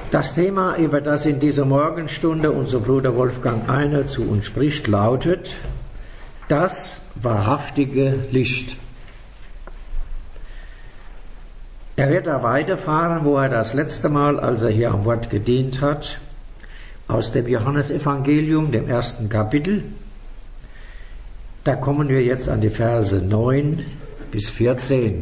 Das Thema, über das in dieser Morgenstunde unser Bruder Wolfgang Einer zu uns spricht, lautet: Das wahrhaftige Licht. Er wird da weiterfahren, wo er das letzte Mal, als er hier am Wort gedient hat, aus dem Johannesevangelium, dem 1. Kapitel. Da kommen wir jetzt an die Verse 9 bis 14.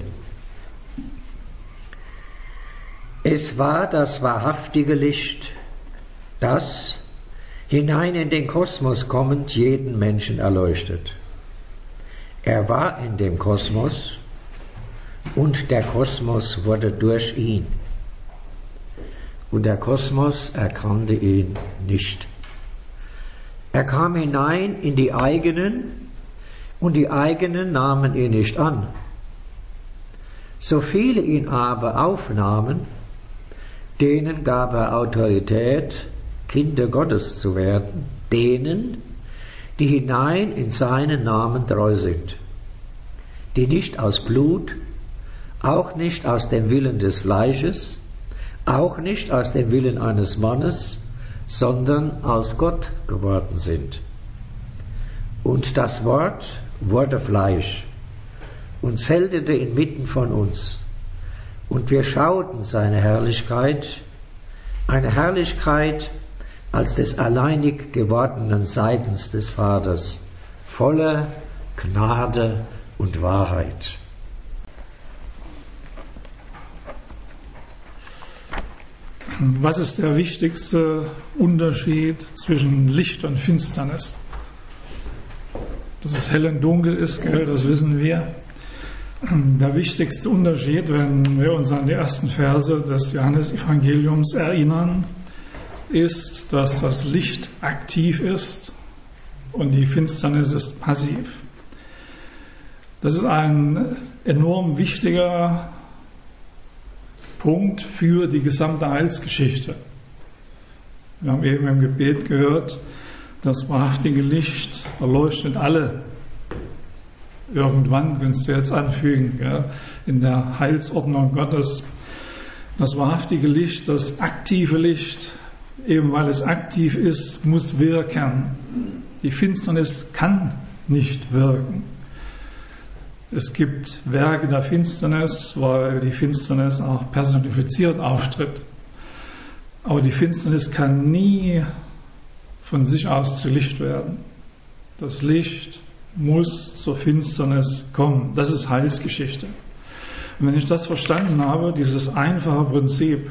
Es war das wahrhaftige Licht, das, hinein in den Kosmos kommend, jeden Menschen erleuchtet. Er war in dem Kosmos und der Kosmos wurde durch ihn. Und der Kosmos erkannte ihn nicht. Er kam hinein in die eigenen, und die eigenen nahmen ihn nicht an. So viele ihn aber aufnahmen, denen gab er Autorität, Kinder Gottes zu werden, denen, die hinein in seinen Namen treu sind, die nicht aus Blut, auch nicht aus dem Willen des Fleisches, auch nicht aus dem Willen eines Mannes, sondern aus Gott geworden sind. Und das Wort wurde Fleisch und zeltete inmitten von uns. Und wir schauten seine Herrlichkeit, eine Herrlichkeit als des alleinig gewordenen seitens des Vaters, voller Gnade und Wahrheit. Was ist der wichtigste Unterschied zwischen Licht und Finsternis? Dass es hell und dunkel ist, das wissen wir. Der wichtigste Unterschied, wenn wir uns an die ersten Verse des Johannesevangeliums erinnern, ist, dass das Licht aktiv ist und die Finsternis ist passiv. Das ist ein enorm wichtiger Punkt für die gesamte Heilsgeschichte. Wir haben eben im Gebet gehört, das wahrhaftige Licht erleuchtet alle. Irgendwann, wenn es jetzt anfügen, in der Heilsordnung Gottes. Das wahrhaftige Licht, das aktive Licht, eben weil es aktiv ist, muss wirken. Die Finsternis kann nicht wirken. Es gibt Werke der Finsternis, weil die Finsternis auch personifiziert auftritt. Aber die Finsternis kann nie von sich aus zu Licht werden. Das Licht muss zur Finsternis kommen. Das ist Heilsgeschichte. Und wenn ich das verstanden habe, dieses einfache Prinzip,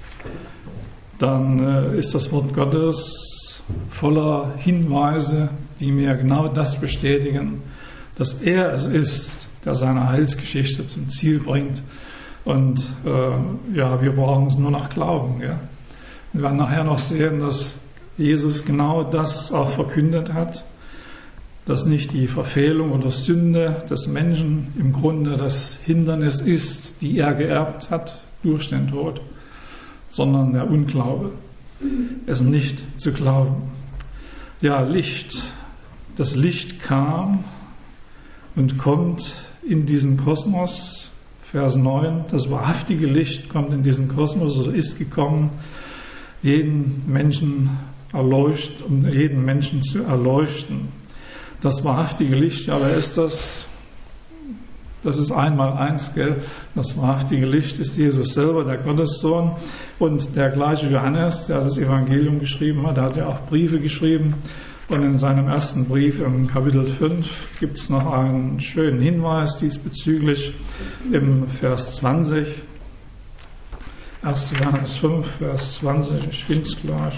dann ist das Wort Gottes voller Hinweise, die mir genau das bestätigen, dass er es ist, der seine Heilsgeschichte zum Ziel bringt. Und wir brauchen es nur noch glauben. Ja. Wir werden nachher noch sehen, dass Jesus genau das auch verkündet hat, dass nicht die Verfehlung oder Sünde des Menschen im Grunde das Hindernis ist, die er geerbt hat durch den Tod, sondern der Unglaube, es nicht zu glauben. Ja, Licht. Das Licht kam und kommt in diesen Kosmos. Vers 9, das wahrhaftige Licht kommt in diesen Kosmos oder ist gekommen, jeden Menschen erleuchtet, um jeden Menschen zu erleuchten. Das wahrhaftige Licht, ja, wer ist das? Das ist einmal eins, gell? Das wahrhaftige Licht ist Jesus selber, der Gottessohn. Und der gleiche Johannes, der das Evangelium geschrieben hat, der hat ja auch Briefe geschrieben. Und in seinem ersten Brief im Kapitel 5 gibt es noch einen schönen Hinweis diesbezüglich im Vers 20. 1. Johannes 5, Vers 20, ich finde es gleich.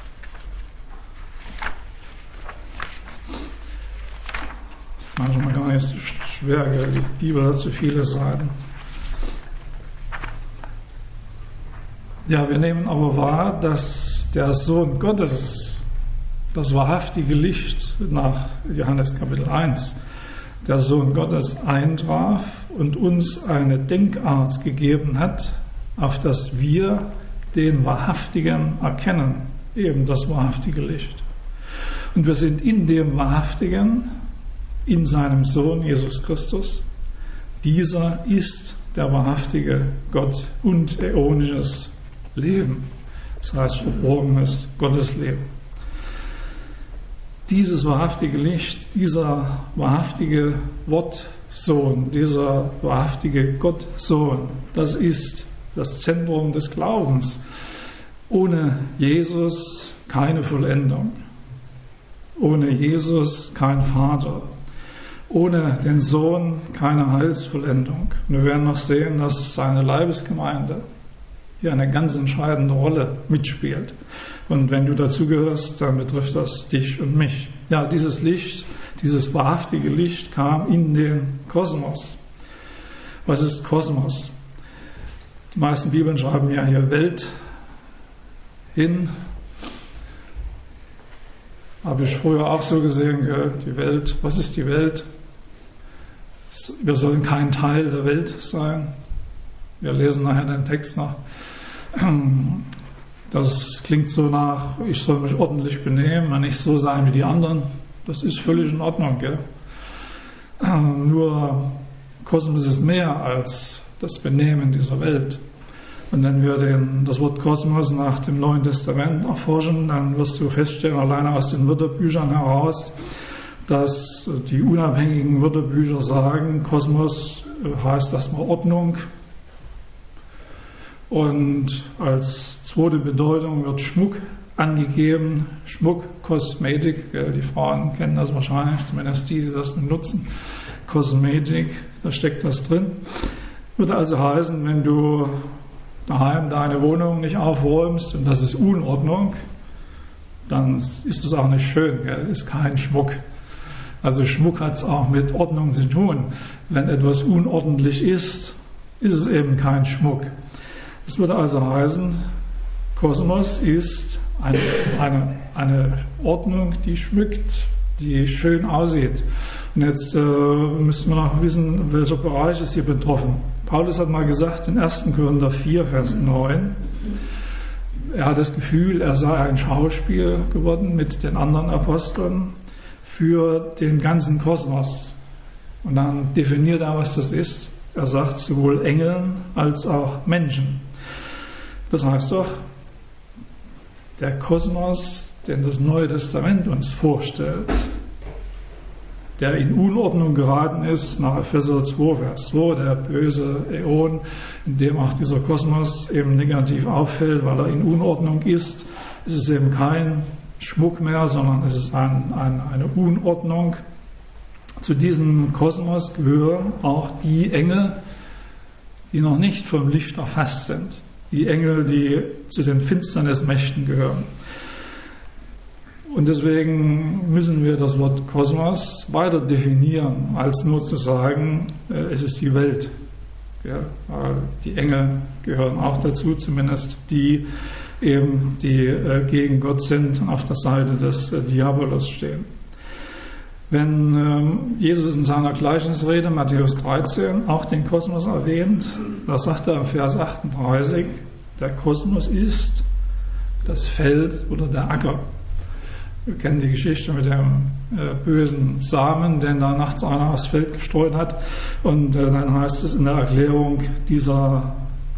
Manchmal gar nicht so schwer, die Bibel hat so viele Seiten. Ja, wir nehmen aber wahr, dass der Sohn Gottes, das wahrhaftige Licht nach Johannes Kapitel 1, der Sohn Gottes eintraf und uns eine Denkart gegeben hat, auf das wir den Wahrhaftigen erkennen, eben das wahrhaftige Licht. Und wir sind in dem Wahrhaftigen, in seinem Sohn Jesus Christus. Dieser ist der wahrhaftige Gott und äonisches Leben. das heißt verborgenes Gottesleben. Dieses wahrhaftige Licht, dieser wahrhaftige Wortsohn, dieser wahrhaftige Gottsohn, das ist das Zentrum des Glaubens. Ohne Jesus keine Vollendung. Ohne Jesus kein Vater. Ohne den Sohn keine Heilsvollendung. Wir werden noch sehen, dass seine Leibesgemeinde hier eine ganz entscheidende Rolle mitspielt. Und wenn du dazugehörst, dann betrifft das dich und mich. Ja, dieses Licht, dieses wahrhaftige Licht kam in den Kosmos. Was ist Kosmos? Die meisten Bibeln schreiben ja hier Welt hin. Habe ich früher auch so gesehen, die Welt. Was ist die Welt? Wir sollen kein Teil der Welt sein. Wir lesen nachher den Text nach. Das klingt so nach, ich soll mich ordentlich benehmen und nicht so sein wie die anderen. Das ist völlig in Ordnung. Gell? Nur Kosmos ist mehr als das Benehmen dieser Welt. Und wenn wir das Wort Kosmos nach dem Neuen Testament erforschen, dann wirst du feststellen, alleine aus den Wörterbüchern heraus, dass die unabhängigen Wörterbücher sagen, Kosmos heißt erstmal Ordnung. Und als zweite Bedeutung wird Schmuck angegeben. Schmuck, Kosmetik, die Frauen kennen das wahrscheinlich, zumindest die das benutzen. Kosmetik, da steckt das drin. Würde also heißen, wenn du daheim deine Wohnung nicht aufräumst und das ist Unordnung, dann ist es auch nicht schön, gell? Ist kein Schmuck. Also Schmuck hat es auch mit Ordnung zu tun. Wenn etwas unordentlich ist, ist es eben kein Schmuck. Das würde also heißen, Kosmos ist eine Ordnung, die schmückt, die schön aussieht. Und jetzt müssen wir noch wissen, welcher Bereich ist hier betroffen. Paulus hat mal gesagt in 1. Korinther 4, Vers 9, er hat das Gefühl, er sei ein Schauspiel geworden mit den anderen Aposteln für den ganzen Kosmos. Und dann definiert er, was das ist. Er sagt sowohl Engeln als auch Menschen. Das heißt doch, der Kosmos, den das Neue Testament uns vorstellt, der in Unordnung geraten ist, nach Epheser 2, Vers 2, der böse Äon, in dem auch dieser Kosmos eben negativ auffällt, weil er in Unordnung ist, ist es eben kein Schmuck mehr, sondern es ist eine Unordnung. Zu diesem Kosmos gehören auch die Engel, die noch nicht vom Licht erfasst sind. Die Engel, die zu den Finsternismächten gehören. Und deswegen müssen wir das Wort Kosmos weiter definieren, als nur zu sagen, es ist die Welt. Ja, die Engel gehören auch dazu, zumindest die eben, die gegen Gott sind und auf der Seite des Diabolos stehen. Wenn Jesus in seiner Gleichnisrede, Matthäus 13, auch den Kosmos erwähnt, da sagt er im Vers 38, der Kosmos ist das Feld oder der Acker. Wir kennen die Geschichte mit dem bösen Samen, den da nachts einer aufs Feld gestreut hat. Und dann heißt es in der Erklärung, dieser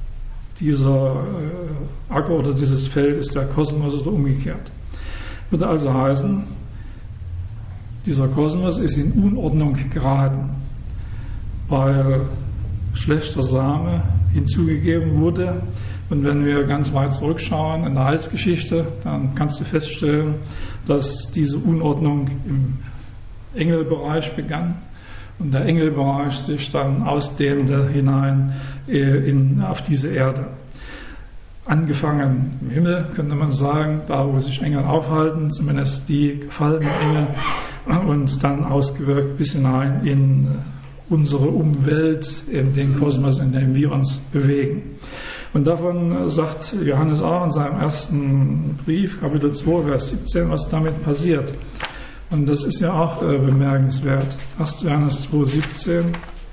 Acker oder dieses Feld ist der Kosmos oder umgekehrt. Würde also heißen, dieser Kosmos ist in Unordnung geraten, weil schlechter Same hinzugegeben wurde. Und wenn wir ganz weit zurückschauen in der Heilsgeschichte, dann kannst du feststellen, dass diese Unordnung im Engelbereich begann und der Engelbereich sich dann ausdehnte hinein auf diese Erde. Angefangen im Himmel, könnte man sagen, da wo sich Engel aufhalten, zumindest die gefallenen Engel, und dann ausgewirkt bis hinein in unsere Umwelt, in den Kosmos, in dem wir uns bewegen. Und davon sagt Johannes auch in seinem ersten Brief, Kapitel 2, Vers 17, was damit passiert. Und das ist ja auch bemerkenswert. 1. Johannes 2, 17,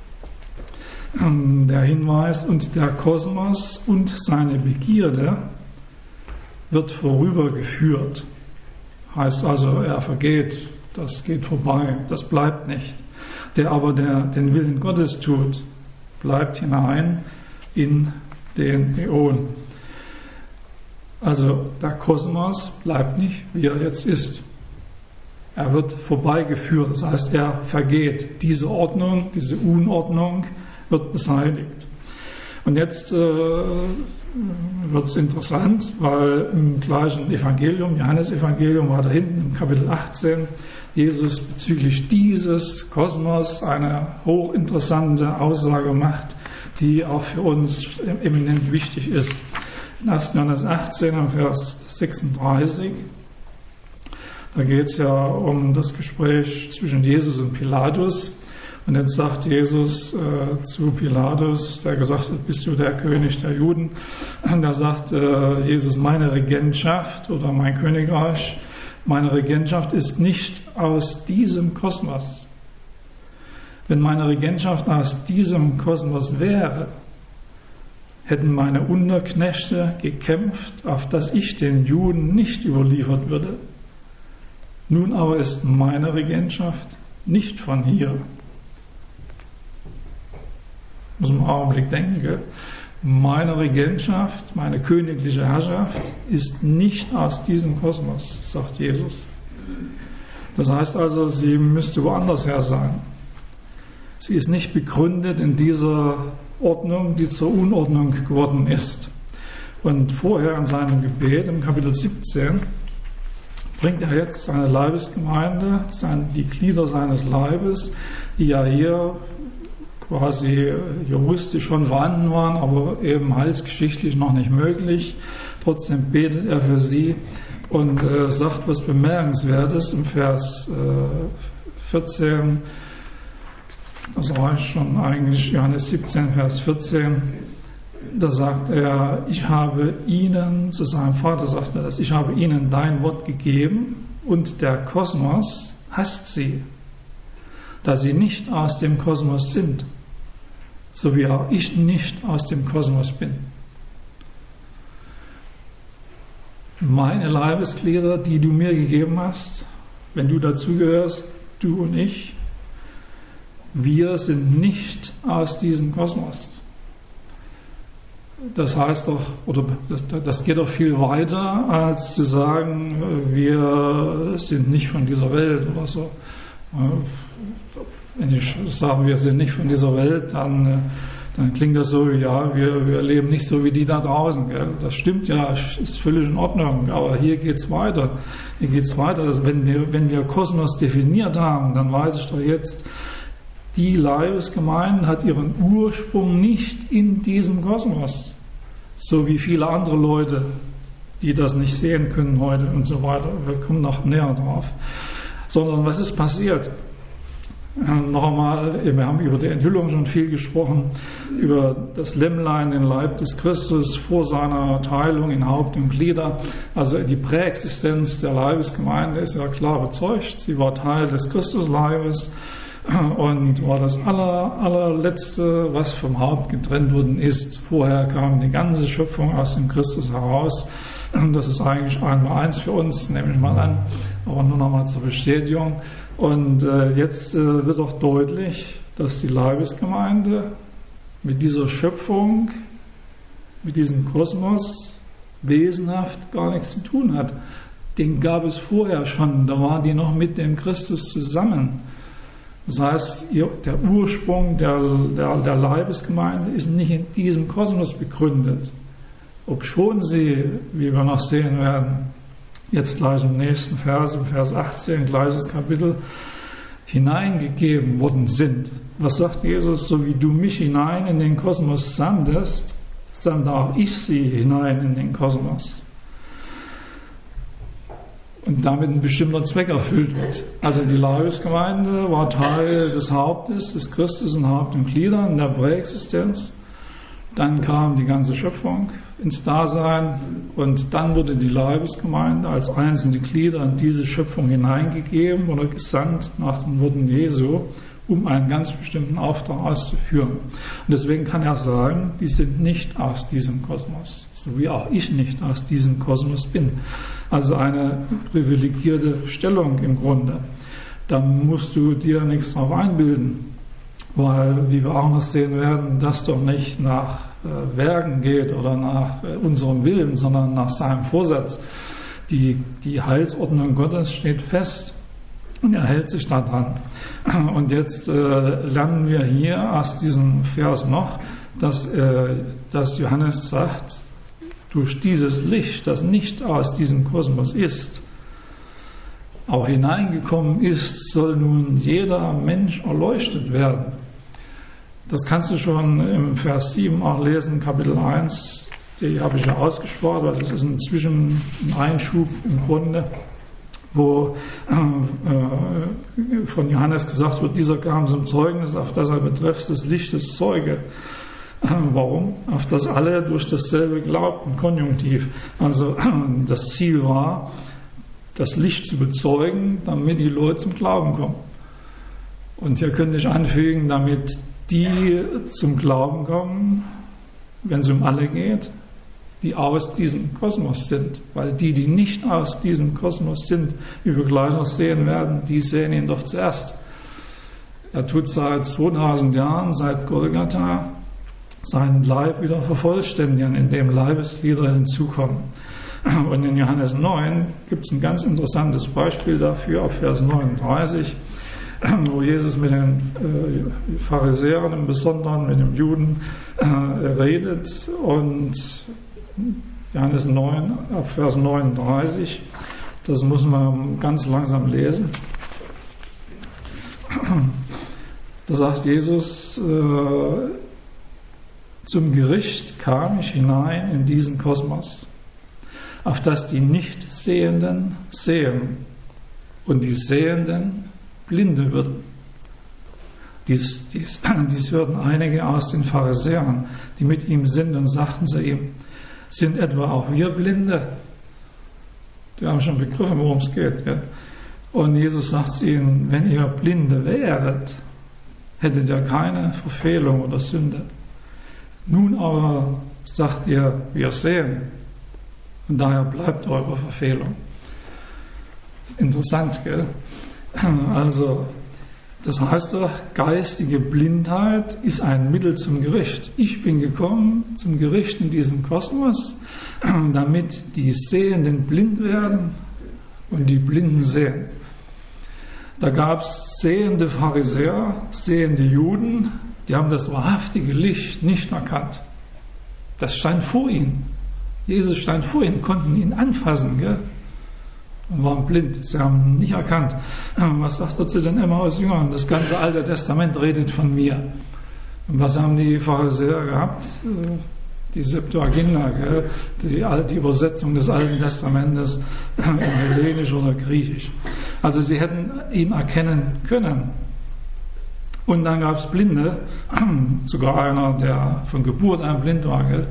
der Hinweis, und der Kosmos und seine Begierde wird vorübergeführt. Heißt also, er vergeht, das geht vorbei, das bleibt nicht. Der aber den Willen Gottes tut, bleibt hinein in den Äon. Also der Kosmos bleibt nicht, wie er jetzt ist. Er wird vorbeigeführt, das heißt, er vergeht. Diese Ordnung, diese Unordnung wird beseitigt. Und jetzt wird es interessant, weil im gleichen Evangelium, Johannesevangelium, war da hinten im Kapitel 18, Jesus bezüglich dieses Kosmos eine hochinteressante Aussage macht, die auch für uns eminent wichtig ist. In 1. Johannes 18, Vers 36, da geht es ja um das Gespräch zwischen Jesus und Pilatus. Und jetzt sagt Jesus zu Pilatus, der gesagt hat, bist du der König der Juden? Und da sagt Jesus, meine Regentschaft oder mein Königreich, meine Regentschaft ist nicht aus diesem Kosmos. Wenn meine Regentschaft aus diesem Kosmos wäre, hätten meine Unterknechte gekämpft, auf dass ich den Juden nicht überliefert würde. Nun aber ist meine Regentschaft nicht von hier. Muss man im Augenblick denken, gell? Meine Regentschaft, meine königliche Herrschaft ist nicht aus diesem Kosmos, sagt Jesus. Das heißt also, sie müsste woanders her sein. Sie ist nicht begründet in dieser Ordnung, die zur Unordnung geworden ist. Und vorher in seinem Gebet, im Kapitel 17, bringt er jetzt seine Leibesgemeinde, die Glieder seines Leibes, die ja hier quasi juristisch schon vorhanden waren, aber eben heilsgeschichtlich noch nicht möglich. Trotzdem betet er für sie und sagt was Bemerkenswertes im Vers 14. Das reicht schon eigentlich, Johannes 17, Vers 14. Da sagt er, ich habe ihnen, zu seinem Vater sagt er das, ich habe ihnen dein Wort gegeben und der Kosmos hasst sie, da sie nicht aus dem Kosmos sind, so wie auch ich nicht aus dem Kosmos bin. Meine Leibesglieder, die du mir gegeben hast, wenn du dazugehörst, du und ich, wir sind nicht aus diesem Kosmos. Das heißt doch, oder das geht doch viel weiter, als zu sagen, wir sind nicht von dieser Welt oder so. Wenn ich sage, wir sind nicht von dieser Welt, dann klingt das so, ja, wir leben nicht so wie die da draußen. Gell? Das stimmt ja, ist völlig in Ordnung, aber hier geht es weiter. Hier geht es weiter. Also wenn wir Kosmos definiert haben, dann weiß ich doch jetzt, die Leibesgemeinde hat ihren Ursprung nicht in diesem Kosmos, so wie viele andere Leute, die das nicht sehen können heute und so weiter. Wir kommen noch näher drauf. Sondern was ist passiert? Noch einmal, wir haben über die Enthüllung schon viel gesprochen, über das Lämmlein, den Leib des Christus vor seiner Teilung in Haupt und Glieder. Also die Präexistenz der Leibesgemeinde ist ja klar bezeugt. Sie war Teil des Christusleibes und war das allerletzte, was vom Haupt getrennt worden ist. Vorher kam die ganze Schöpfung aus dem Christus heraus. Das ist eigentlich 1:1 für uns, nehme ich mal an, aber nur noch mal zur Bestätigung. Und jetzt wird auch deutlich, dass die Leibesgemeinde mit dieser Schöpfung, mit diesem Kosmos wesenhaft gar nichts zu tun hat. Den gab es vorher schon, da waren die noch mit dem Christus zusammen. Das heißt, der Ursprung der Leibesgemeinde ist nicht in diesem Kosmos begründet. Obschon sie, wie wir noch sehen werden, jetzt gleich im nächsten Vers, im Vers 18, gleiches Kapitel, hineingegeben worden sind. Was sagt Jesus? So wie du mich hinein in den Kosmos sandest, sandte auch ich sie hinein in den Kosmos. Und damit ein bestimmter Zweck erfüllt wird. Also die Leibesgemeinde war Teil des Hauptes, des Christus in Haupt und Gliedern, der Präexistenz. Dann kam die ganze Schöpfung ins Dasein und dann wurde die Leibesgemeinde als einzelne Glieder in diese Schöpfung hineingegeben oder gesandt nach den Worten Jesu, um einen ganz bestimmten Auftrag auszuführen. Und deswegen kann er sagen, die sind nicht aus diesem Kosmos, so wie auch ich nicht aus diesem Kosmos bin. Also eine privilegierte Stellung im Grunde. Da musst du dir nichts drauf einbilden, weil, wie wir auch noch sehen werden, das doch nicht nach Werken geht oder nach unserem Willen, sondern nach seinem Vorsatz. Die Heilsordnung Gottes steht fest und er hält sich daran. Und jetzt lernen wir hier aus diesem Vers noch, dass Johannes sagt, durch dieses Licht, das nicht aus diesem Kosmos ist, auch hineingekommen ist, soll nun jeder Mensch erleuchtet werden. Das kannst du schon im Vers 7 auch lesen, Kapitel 1, die habe ich ja ausgespart, weil das ist inzwischen ein Einschub im Grunde, wo von Johannes gesagt wird, dieser kam zum Zeugnis, auf das er betreffs des Lichtes zeuge. Warum? Auf das alle durch dasselbe glaubten, Konjunktiv. Also das Ziel war, das Licht zu bezeugen, damit die Leute zum Glauben kommen. Und hier könnte ich anfügen, damit die zum Glauben kommen, wenn es um alle geht, die aus diesem Kosmos sind. Weil die nicht aus diesem Kosmos sind, wie wir gleich noch sehen werden, die sehen ihn doch zuerst. Er tut seit 2000 Jahren, seit Golgatha, seinen Leib wieder vervollständigen, indem Leibesglieder hinzukommen. Und in Johannes 9 gibt es ein ganz interessantes Beispiel dafür, ab Vers 39, wo Jesus mit den Pharisäern im Besonderen, mit den Juden redet. Und Johannes 9, ab Vers 39, das muss man ganz langsam lesen. Da sagt Jesus, zum Gericht kam ich hinein in diesen Kosmos, auf das die Nichtsehenden sehen und die Sehenden Blinde würden. Dies hörten einige aus den Pharisäern, die mit ihm sind, und sagten zu ihm, sind etwa auch wir Blinde? Die haben schon begriffen, worum es geht. Ja? Und Jesus sagt zu ihnen, wenn ihr Blinde wäret, hättet ihr keine Verfehlung oder Sünde. Nun aber sagt ihr, wir sehen, und daher bleibt eure Verfehlung. Interessant, gell? Also, das heißt doch, geistige Blindheit ist ein Mittel zum Gericht. Ich bin gekommen zum Gericht in diesem Kosmos, damit die Sehenden blind werden und die Blinden sehen. Da gab es sehende Pharisäer, sehende Juden, die haben das wahrhaftige Licht nicht erkannt. Das stand vor ihnen. Jesus stand vor ihnen, konnten ihn anfassen, gell? Und waren blind. Sie haben ihn nicht erkannt. Was sagt er zu den Emmaus-Jüngern? Das ganze Alte Testament redet von mir. Und was haben die Pharisäer gehabt? Die Septuaginta, gell? Die Übersetzung des Alten Testamentes in Hellenisch oder Griechisch. Also sie hätten ihn erkennen können. Und dann gab es Blinde, sogar einer, der von Geburt an blind war, gell?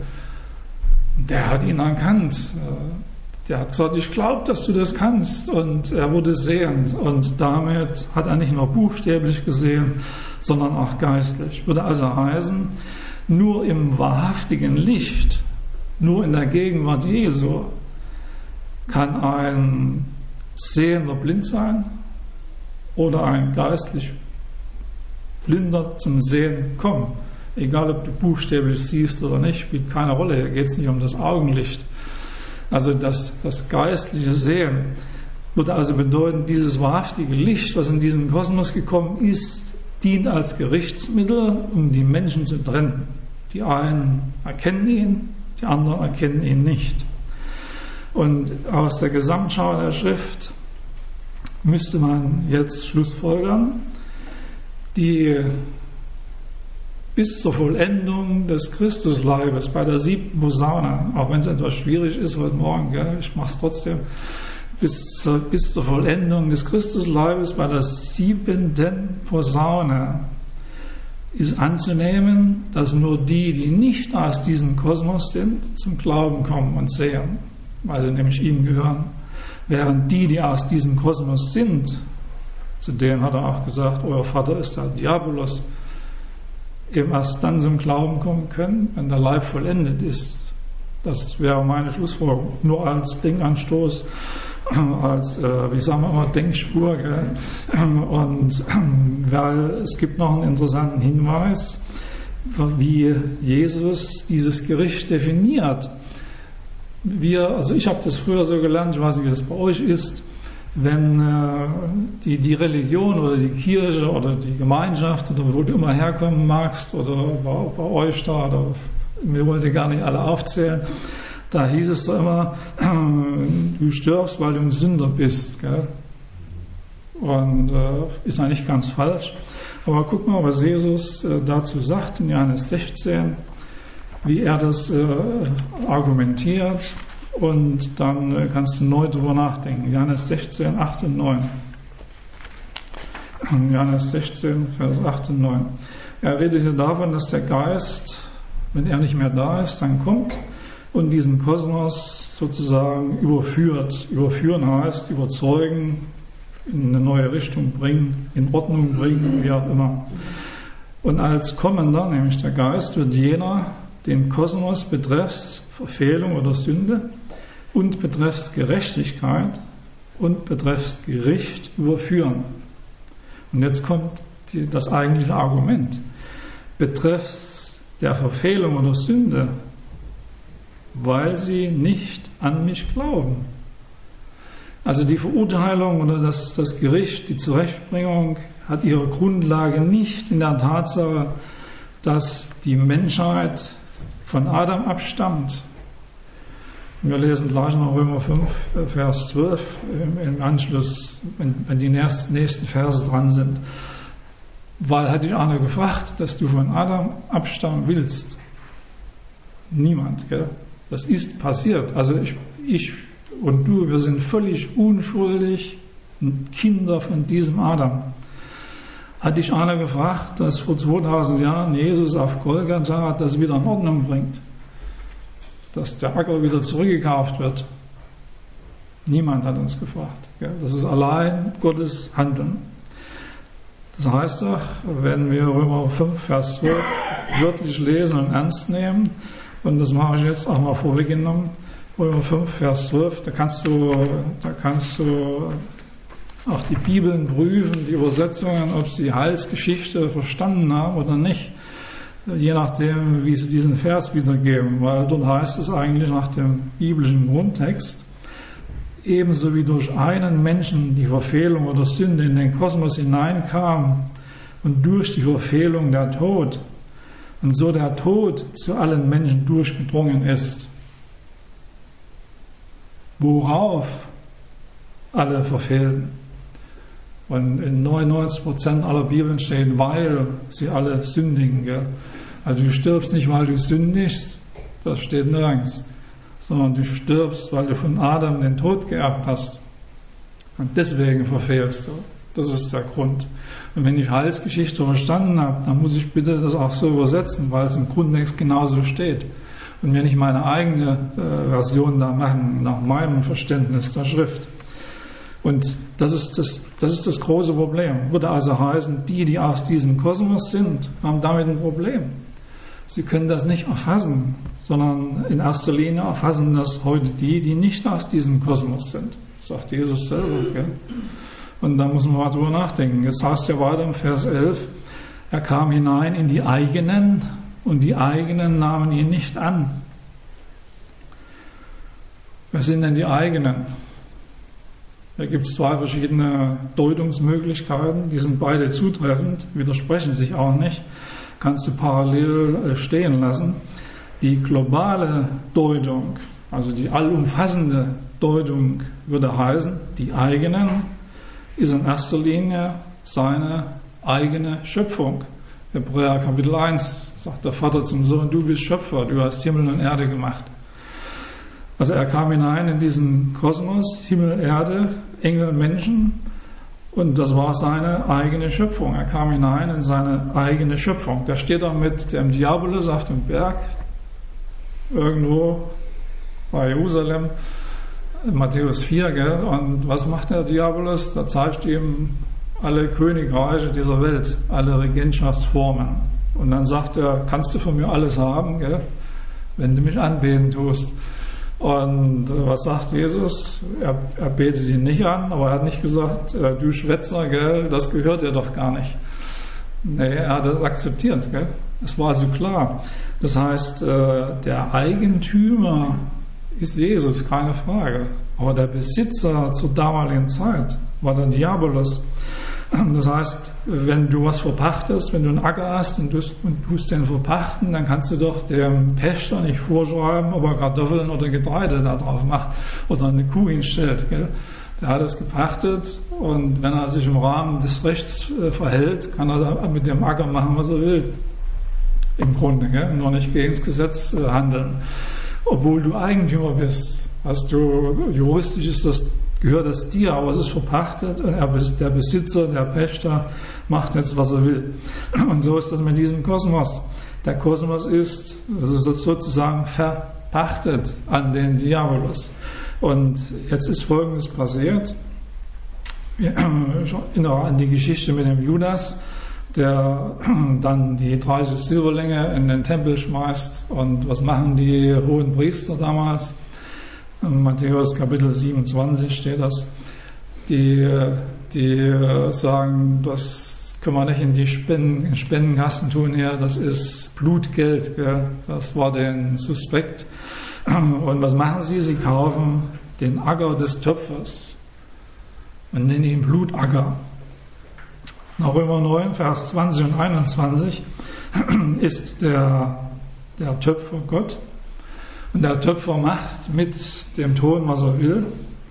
Der hat ihn erkannt. Der hat gesagt, ich glaube, dass du das kannst. Und er wurde sehend. Und damit hat er nicht nur buchstäblich gesehen, sondern auch geistlich. Würde also heißen, nur im wahrhaftigen Licht, nur in der Gegenwart Jesu kann ein Sehender blind sein oder ein geistlich Blinder zum Sehen kommen. Egal, ob du buchstäblich siehst oder nicht, spielt keine Rolle. Hier geht es nicht um das Augenlicht. Also das geistliche Sehen würde also bedeuten, dieses wahrhaftige Licht, was in diesen Kosmos gekommen ist, dient als Gerichtsmittel, um die Menschen zu trennen. Die einen erkennen ihn, die anderen erkennen ihn nicht. Und aus der Gesamtschau der Schrift müsste man jetzt schlussfolgern, die bis zur Vollendung des Christusleibes bei der 7. Posaune, auch wenn es etwas schwierig ist heute Morgen, gell, ich mache es trotzdem, bis zur Vollendung des Christusleibes bei der 7. Posaune ist anzunehmen, dass nur die nicht aus diesem Kosmos sind, zum Glauben kommen und sehen, weil sie nämlich ihm gehören, während die aus diesem Kosmos sind, zu denen hat er auch gesagt, euer Vater ist der Diabolos, eben erst dann zum Glauben kommen können, wenn der Leib vollendet ist. Das wäre meine Schlussfolgerung. Nur als Denkanstoß, als, wie sagen wir immer, Denkspur. Gell? Und weil es gibt noch einen interessanten Hinweis. wie Jesus dieses Gericht definiert. Also ich habe das früher so gelernt, ich weiß nicht, wie das bei euch ist, wenn die Religion oder die Kirche oder die Gemeinschaft oder wo du immer herkommen magst oder bei euch da, oder wir wollen gar nicht alle aufzählen, da hieß es doch immer, du stirbst, weil du ein Sünder bist. Gell? Und ist eigentlich ganz falsch. Aber guck mal, was Jesus dazu sagt in Johannes 16, wie er das argumentiert. Und dann kannst du neu darüber nachdenken. Johannes 16, 8 und 9. Johannes 16, Vers 8 und 9. Er redet hier davon, dass der Geist, wenn er nicht mehr da ist, dann kommt und diesen Kosmos sozusagen überführt. Überführen heißt überzeugen, in eine neue Richtung bringen, in Ordnung bringen, wie auch immer. Und als Kommender, nämlich der Geist, wird jener den Kosmos betreffs Verfehlung oder Sünde und betreffs Gerechtigkeit und betreffs Gericht überführen. Und jetzt kommt das eigentliche Argument. Betreffs der Verfehlung oder Sünde, weil sie nicht an mich glauben. Also die Verurteilung oder das Gericht, die Zurechtbringung hat ihre Grundlage nicht in der Tatsache, dass die Menschheit von Adam abstammt. Wir lesen gleich noch Römer 5, Vers 12 im Anschluss, wenn die nächsten Verse dran sind. Weil hat dich einer gefragt, dass du von Adam abstammen willst? Niemand, gell? Das ist passiert. Also ich und du, wir sind völlig unschuldig Kinder von diesem Adam. Hat dich einer gefragt, dass vor 2000 Jahren Jesus auf Golgatha das wieder in Ordnung bringt? Dass der Acker wieder zurückgekauft wird? Niemand hat uns gefragt. Gell? Das ist allein Gottes Handeln. Das heißt doch, wenn wir Römer 5, Vers 12 wörtlich lesen und ernst nehmen, und das mache ich jetzt auch mal vorweggenommen, Römer 5, Vers 12, da kannst du auch die Bibeln prüfen, die Übersetzungen, ob sie Heilsgeschichte verstanden haben oder nicht, je nachdem, wie sie diesen Vers wiedergeben, weil dort heißt es eigentlich nach dem biblischen Grundtext, ebenso wie durch einen Menschen die Verfehlung oder Sünde in den Kosmos hineinkam und durch die Verfehlung der Tod und so der Tod zu allen Menschen durchgedrungen ist, worauf alle verfehlten. Und in 99% aller Bibeln steht, weil sie alle sündigen. Gell? Also du stirbst nicht, weil du sündigst, das steht nirgends, sondern du stirbst, weil du von Adam den Tod geerbt hast. Und deswegen verfehlst du. Das ist der Grund. Und wenn ich Heilsgeschichte verstanden habe, dann muss ich bitte das auch so übersetzen, weil es im Grundtext genauso steht. Und wenn ich meine eigene Version da machen, nach meinem Verständnis der Schrift. Und das ist das große Problem. Würde also heißen, die aus diesem Kosmos sind, haben damit ein Problem. Sie können das nicht erfassen, sondern in erster Linie erfassen das heute die nicht aus diesem Kosmos sind. Das sagt Jesus selber. Gell? Und da muss man mal drüber nachdenken. Jetzt heißt ja weiter im Vers 11, er kam hinein in die eigenen und die eigenen nahmen ihn nicht an. Wer sind denn die eigenen? Da gibt es zwei verschiedene Deutungsmöglichkeiten, die sind beide zutreffend, widersprechen sich auch nicht, kannst du parallel stehen lassen. Die globale Deutung, also die allumfassende Deutung würde heißen, die eigenen ist in erster Linie seine eigene Schöpfung. Hebräer Kapitel 1 sagt der Vater zum Sohn, du bist Schöpfer, du hast Himmel und Erde gemacht. Also er kam hinein in diesen Kosmos, Himmel, Erde, Engel und Menschen und das war seine eigene Schöpfung. Er kam hinein in seine eigene Schöpfung. Der steht da mit dem Diabolus auf dem Berg, irgendwo bei Jerusalem, Matthäus 4, gell? Und was macht der Diabolus? Da zeigt ihm alle Königreiche dieser Welt, alle Regentschaftsformen. Und dann sagt er, kannst du von mir alles haben, gell? Wenn du mich anbeten tust. Und was sagt Jesus? Er betet ihn nicht an, aber er hat nicht gesagt, du Schwätzer, gell? Das gehört dir doch gar nicht. Nee, er hat das akzeptiert. Gell? Es war so klar. Das heißt, der Eigentümer ist Jesus, keine Frage. Aber der Besitzer zur damaligen Zeit war der Diabolos. Das heißt, wenn du was verpachtest, wenn du einen Acker hast und tust den verpachten, dann kannst du doch dem Pächter nicht vorschreiben, ob er Kartoffeln oder Getreide da drauf macht oder eine Kuh hinstellt. Gell? Der hat es gepachtet und wenn er sich im Rahmen des Rechts verhält, kann er da mit dem Acker machen, was er will. Im Grunde, gell? Nur nicht gegen das Gesetz handeln. Obwohl du Eigentümer bist, juristisch gehört das dir, aber es ist verpachtet und der Besitzer, der Pächter macht jetzt, was er will. Und so ist das mit diesem Kosmos. Der Kosmos ist sozusagen verpachtet an den Diabolos. Und jetzt ist Folgendes passiert. Ich erinnere an die Geschichte mit dem Judas, der dann die 30 Silberlinge in den Tempel schmeißt. Und was machen die hohen Priester damals? In Matthäus Kapitel 27 steht das. Die sagen, das können wir nicht in die Spendenkasten tun hier, das ist Blutgeld. Gell? Das war denen suspekt. Und was machen sie? Sie kaufen den Acker des Töpfers und nennen ihn Blutacker. Nach Römer 9, Vers 20 und 21 ist der Töpfer Gott. Und der Töpfer macht mit dem Ton, was er will.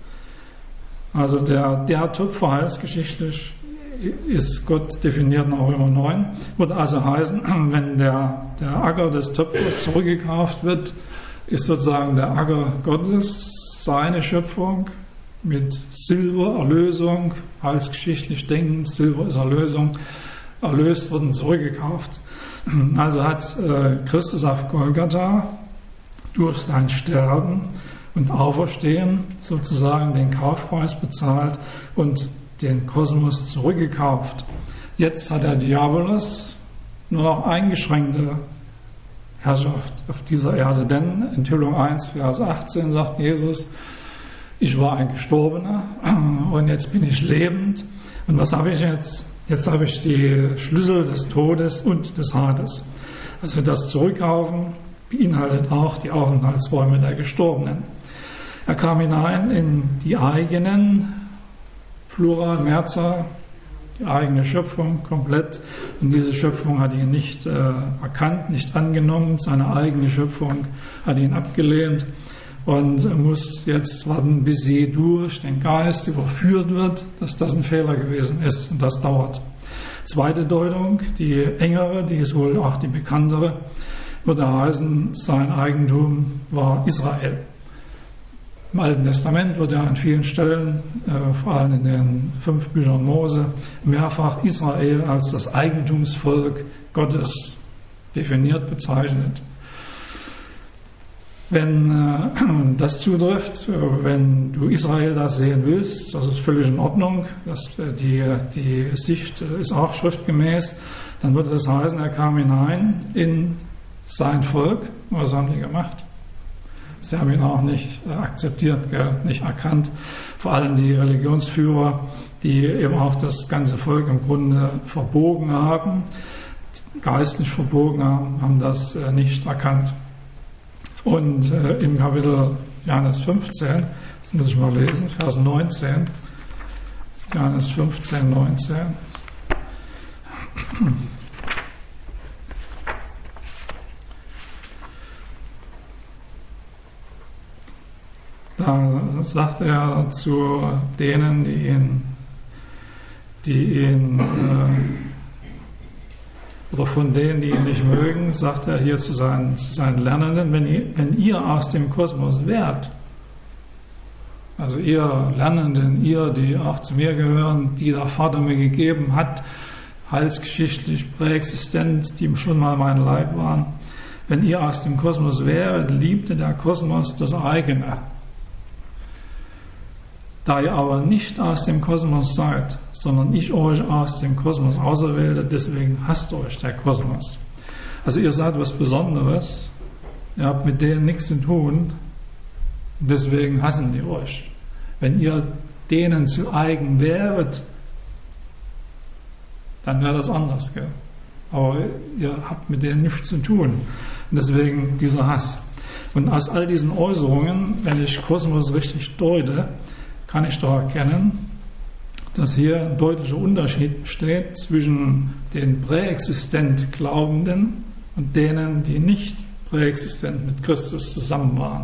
Also der Töpfer heilsgeschichtlich ist Gott definiert nach Römer 9. Würde also heißen, wenn der Acker des Töpfers zurückgekauft wird, ist sozusagen der Acker Gottes seine Schöpfung mit Silber, Erlösung, heilsgeschichtlich denkend, Silber ist Erlösung, erlöst worden, zurückgekauft. Also hat Christus auf Golgatha durch sein Sterben und Auferstehen sozusagen den Kaufpreis bezahlt und den Kosmos zurückgekauft. Jetzt hat der Diabolos nur noch eingeschränkte Herrschaft auf dieser Erde, denn Enthüllung 1, Vers 18 sagt Jesus, ich war ein Gestorbener und jetzt bin ich lebend. Und was habe ich jetzt? Jetzt habe ich die Schlüssel des Todes und des Hades. Also das Zurückkaufen beinhaltet auch die Aufenthaltsräume der Gestorbenen. Er kam hinein in die eigenen, Plural, Mehrzahl, die eigene Schöpfung komplett. Und diese Schöpfung hat ihn nicht erkannt, nicht angenommen. Seine eigene Schöpfung hat ihn abgelehnt und muss jetzt warten, bis sie durch den Geist überführt wird, dass das ein Fehler gewesen ist. Und das dauert. Zweite Deutung, die engere, die ist wohl auch die bekanntere, würde heißen, sein Eigentum war Israel. Im Alten Testament wird ja an vielen Stellen, vor allem in den 5 Büchern Mose, mehrfach Israel als das Eigentumsvolk Gottes definiert, bezeichnet. Wenn das zutrifft, wenn du Israel da sehen willst, das ist völlig in Ordnung, die Sicht ist auch schriftgemäß, dann würde das heißen, er kam hinein in sein Volk. Was haben die gemacht? Sie haben ihn auch nicht akzeptiert, nicht erkannt. Vor allem die Religionsführer, die eben auch das ganze Volk im Grunde verbogen haben, geistlich verbogen haben, haben das nicht erkannt. Und im Kapitel Johannes 15, das muss ich mal lesen, Vers 19, Johannes 15, 19. Da sagt er zu denen, oder von denen, die ihn nicht mögen, sagt er hier zu seinen Lernenden, wenn ihr aus dem Kosmos wärt, also ihr Lernenden, ihr, die auch zu mir gehören, die der Vater mir gegeben hat, heilsgeschichtlich präexistent, die schon mal mein Leib waren, wenn ihr aus dem Kosmos wäret, liebte der Kosmos das eigene. Da ihr aber nicht aus dem Kosmos seid, sondern ich euch aus dem Kosmos auserwählte, deswegen hasst euch der Kosmos. Also ihr seid was Besonderes, ihr habt mit denen nichts zu tun, deswegen hassen die euch. Wenn ihr denen zu eigen wäret, dann wäre das anders. Gell? Aber ihr habt mit denen nichts zu tun. Und deswegen dieser Hass. Und aus all diesen Äußerungen, wenn ich Kosmos richtig deute, kann ich da erkennen, dass hier ein deutlicher Unterschied besteht zwischen den präexistent Glaubenden und denen, die nicht präexistent mit Christus zusammen waren.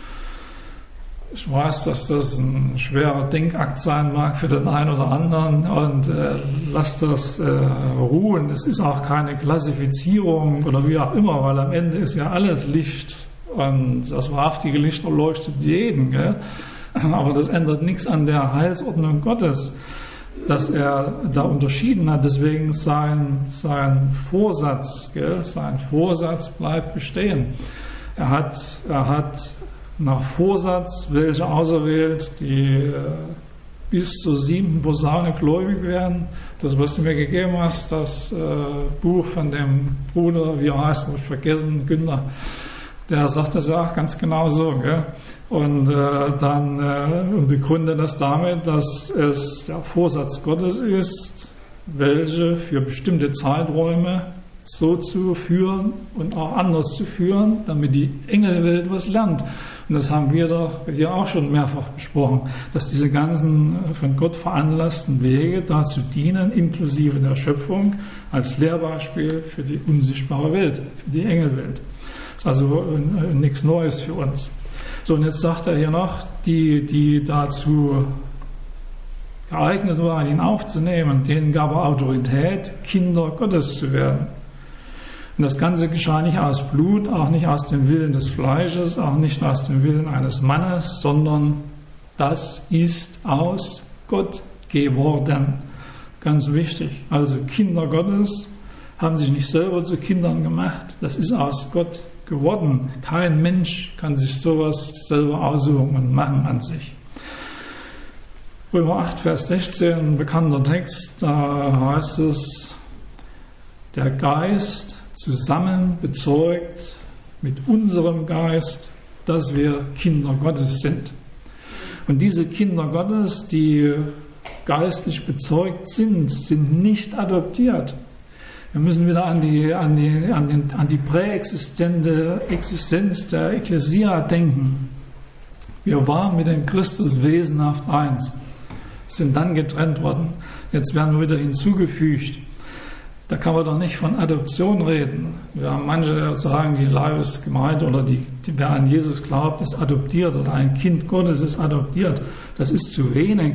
Ich weiß, dass das ein schwerer Denkakt sein mag für den einen oder anderen und lasst das ruhen. Es ist auch keine Klassifizierung oder wie auch immer, weil am Ende ist ja alles Licht und das wahrhaftige Licht erleuchtet jeden. Gell? Aber das ändert nichts an der Heilsordnung Gottes, dass er da unterschieden hat. Deswegen sein Vorsatz, gell? Sein Vorsatz bleibt bestehen. Er hat nach Vorsatz welche auserwählt, die bis zur 7. Posaune gläubig werden. Das, was du mir gegeben hast, das Buch von dem Bruder, wie er heißt, habe ich vergessen, Günther, der sagt das ja auch ganz genau so. Gell? Und dann begründet das damit, dass es der Vorsatz Gottes ist, welche für bestimmte Zeiträume so zu führen und auch anders zu führen, damit die Engelwelt was lernt. Und das haben wir doch hier auch schon mehrfach besprochen, dass diese ganzen von Gott veranlassten Wege dazu dienen, inklusive der Schöpfung, als Lehrbeispiel für die unsichtbare Welt, für die Engelwelt. Das ist also nichts Neues für uns. So, und jetzt sagt er hier noch, die dazu geeignet waren, ihn aufzunehmen, denen gab er Autorität, Kinder Gottes zu werden. Und das Ganze geschah nicht aus Blut, auch nicht aus dem Willen des Fleisches, auch nicht aus dem Willen eines Mannes, sondern das ist aus Gott geworden. Ganz wichtig. Also Kinder Gottes haben sich nicht selber zu Kindern gemacht, das ist aus Gott geworden. Kein Mensch kann sich sowas selber aussuchen und machen an sich. Römer 8, Vers 16, ein bekannter Text, da heißt es, der Geist zusammen bezeugt mit unserem Geist, dass wir Kinder Gottes sind. Und diese Kinder Gottes, die geistlich bezeugt sind, sind nicht adoptiert. Wir müssen wieder an die präexistente Existenz der Ekklesia denken. Wir waren mit dem Christus wesenhaft eins, sind dann getrennt worden. Jetzt werden wir wieder hinzugefügt. Da kann man doch nicht von Adoption reden. Wir haben manche, die sagen, die Leibesgemeinde oder wer an Jesus glaubt, ist adoptiert oder ein Kind Gottes ist adoptiert. Das ist zu wenig.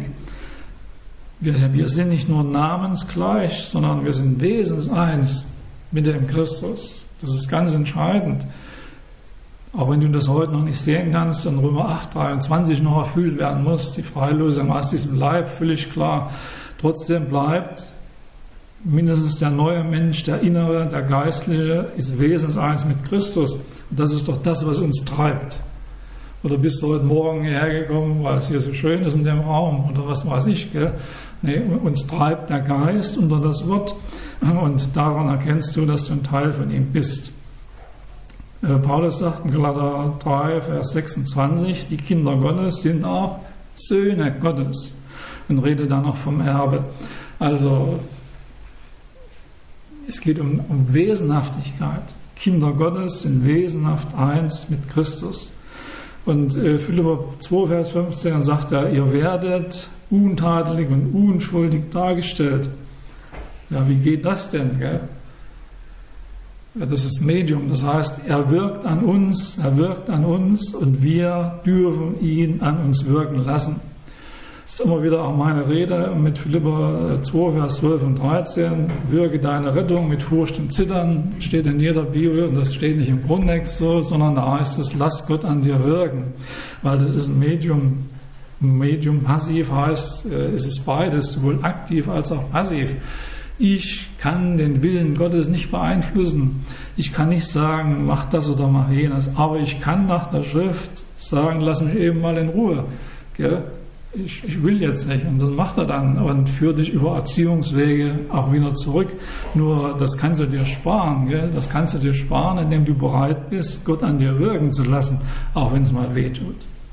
Wir sind nicht nur namensgleich, sondern wir sind wesenseins mit dem Christus. Das ist ganz entscheidend. Auch wenn du das heute noch nicht sehen kannst und Römer 8, 23 noch erfüllt werden muss, die Freilosung aus diesem Leib, völlig klar. Trotzdem bleibt mindestens der neue Mensch, der innere, der geistliche, ist wesenseins mit Christus. Und das ist doch das, was uns treibt. Oder bist du heute Morgen hierher gekommen, weil es hier so schön ist in dem Raum oder was weiß ich. Gell? Nee, uns treibt der Geist unter das Wort und daran erkennst du, dass du ein Teil von ihm bist. Paulus sagt in Galater 3, Vers 26, die Kinder Gottes sind auch Söhne Gottes und redet dann noch vom Erbe. Also es geht um Wesenhaftigkeit. Kinder Gottes sind wesenhaft eins mit Christus. Und Philipper 2, Vers 15 sagt er, ihr werdet untadelig und unschuldig dargestellt. Ja, wie geht das denn? Gell? Ja, das ist Medium, das heißt, er wirkt an uns und wir dürfen ihn an uns wirken lassen. Das ist immer wieder auch meine Rede mit Philipper 2, Vers 12 und 13. Wirke deine Rettung mit Furcht und Zittern, steht in jeder Bibel und das steht nicht im Grundtext so, sondern da heißt es, lass Gott an dir wirken, weil das ist ein Medium. Medium passiv heißt, es ist beides, sowohl aktiv als auch passiv. Ich kann den Willen Gottes nicht beeinflussen. Ich kann nicht sagen, mach das oder mach jenes, aber ich kann nach der Schrift sagen, lass mich eben mal in Ruhe. Gell? Ich will jetzt nicht. Und das macht er dann und führt dich über Erziehungswege auch wieder zurück. Nur das kannst du dir sparen. Gell? Das kannst du dir sparen, indem du bereit bist, Gott an dir wirken zu lassen, auch wenn es mal weh tut.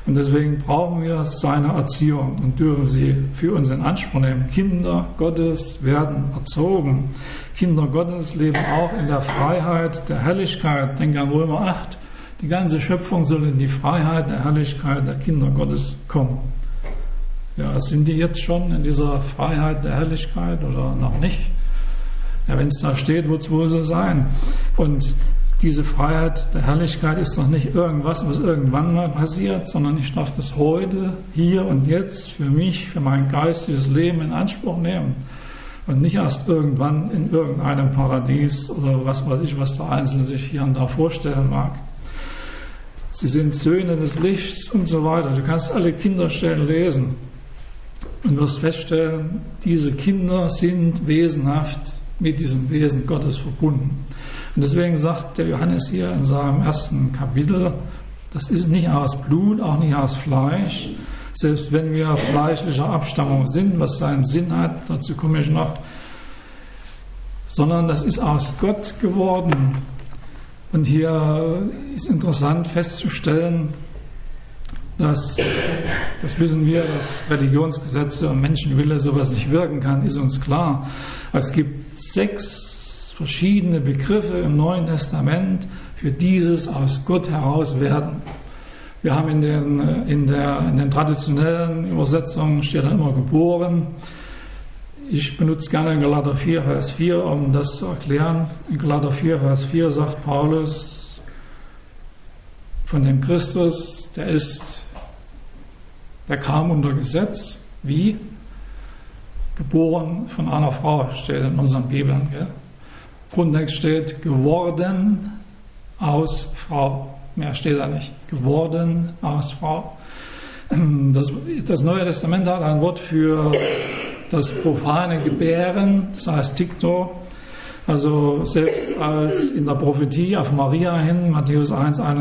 Und deswegen brauchen wir seine Erziehung und dürfen sie für uns in Anspruch nehmen. Kinder Gottes werden erzogen. Kinder Gottes leben auch in der Freiheit der Herrlichkeit. Denke an Römer 8. Die ganze Schöpfung soll in die Freiheit der Herrlichkeit der Kinder Gottes kommen. Ja, sind die jetzt schon in dieser Freiheit der Herrlichkeit oder noch nicht? Ja, wenn es da steht, wird es wohl so sein. Und diese Freiheit der Herrlichkeit ist noch nicht irgendwas, was irgendwann mal passiert, sondern ich darf das heute, hier und jetzt für mich, für mein geistiges Leben in Anspruch nehmen. Und nicht erst irgendwann in irgendeinem Paradies oder was weiß ich, was der Einzelne sich hier und da vorstellen mag. Sie sind Söhne des Lichts und so weiter. Du kannst alle Kinderstellen lesen und wirst feststellen, diese Kinder sind wesenhaft mit diesem Wesen Gottes verbunden. Und deswegen sagt der Johannes hier in seinem ersten Kapitel, das ist nicht aus Blut, auch nicht aus Fleisch, selbst wenn wir fleischlicher Abstammung sind, was seinen Sinn hat, dazu komme ich noch, sondern das ist aus Gott geworden. Und hier ist interessant festzustellen, das wissen wir, dass Religionsgesetze und Menschenwille sowas nicht wirken kann, ist uns klar. Es gibt 6 verschiedene Begriffe im Neuen Testament für dieses aus Gott heraus werden. Wir haben in den traditionellen Übersetzungen steht dann immer geboren. Ich benutze gerne Galater 4, Vers 4, um das zu erklären. In Galater 4, Vers 4 sagt Paulus von dem Christus, der kam unter Gesetz, wie? Geboren von einer Frau, steht in unseren Bibeln. Gell? Grundtext steht, geworden aus Frau. Mehr steht da nicht. Geworden aus Frau. Das Neue Testament hat ein Wort für das profane Gebären, das heißt Tikto. Also selbst als in der Prophetie auf Maria hin, Matthäus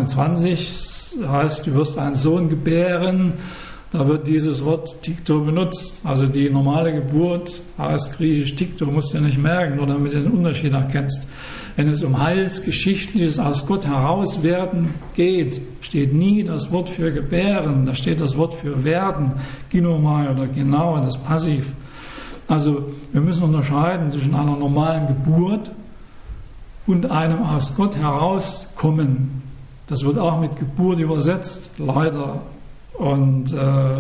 1,21, heißt, du wirst einen Sohn gebären, da wird dieses Wort Tikto benutzt. Also die normale Geburt heißt griechisch Tikto, musst du nicht merken, nur damit du den Unterschied erkennst. Wenn es um heilsgeschichtliches aus Gott herauswerden geht, steht nie das Wort für gebären, da steht das Wort für werden, ginomai oder genau, das Passiv. Also wir müssen unterscheiden zwischen einer normalen Geburt und einem aus Gott herauskommen. Das wird auch mit Geburt übersetzt, leider. Und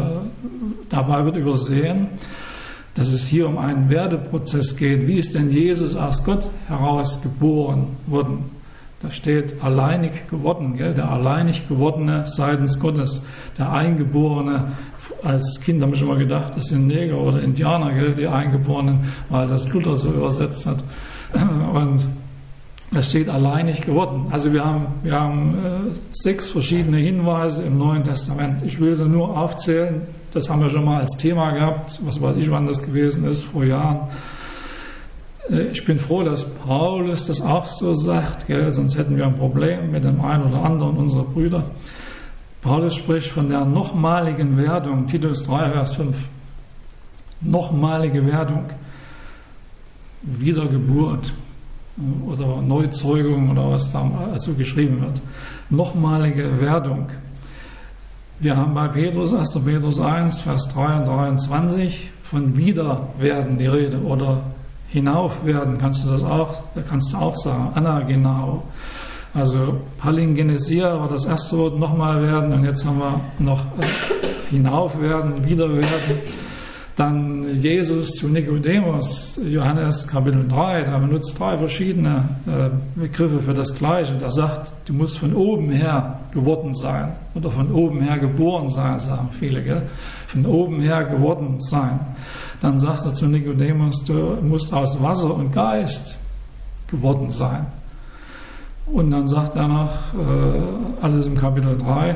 dabei wird übersehen, dass es hier um einen Werdeprozess geht. Wie ist denn Jesus aus Gott heraus geboren worden? Da steht alleinig geworden, gell? Der alleinig gewordene seitens Gottes, der Eingeborene. Als Kind habe ich immer gedacht, das sind Neger oder Indianer, gell? Die Eingeborenen, weil das Luther so übersetzt hat. Und da steht alleinig geworden. Also wir haben 6 verschiedene Hinweise im Neuen Testament. Ich will sie nur aufzählen. Das haben wir schon mal als Thema gehabt. Was weiß ich, wann das gewesen ist, vor Jahren. Ich bin froh, dass Paulus das auch so sagt, gell? Sonst hätten wir ein Problem mit dem einen oder anderen unserer Brüder. Paulus spricht von der nochmaligen Werdung, Titus 3, Vers 5. Nochmalige Werdung, Wiedergeburt oder Neuzeugung oder was da also geschrieben wird. Nochmalige Werdung. Wir haben bei Petrus, 1. Petrus 1, Vers 3 und 23 von Wiederwerden die Rede oder Hinaufwerden, kannst du auch sagen, anagenao. Also Palingenesia war das erste Wort, nochmal werden, und jetzt haben wir noch hinaufwerden, wiederwerden. Dann Jesus zu Nikodemus, Johannes Kapitel 3, da benutzt 3 verschiedene Begriffe für das Gleiche. Da sagt, du musst von oben her geworden sein oder von oben her geboren sein, sagen viele, gell? Von oben her geworden sein. Dann sagt er zu Nikodemus, du musst aus Wasser und Geist geworden sein. Und dann sagt er noch, alles im Kapitel 3,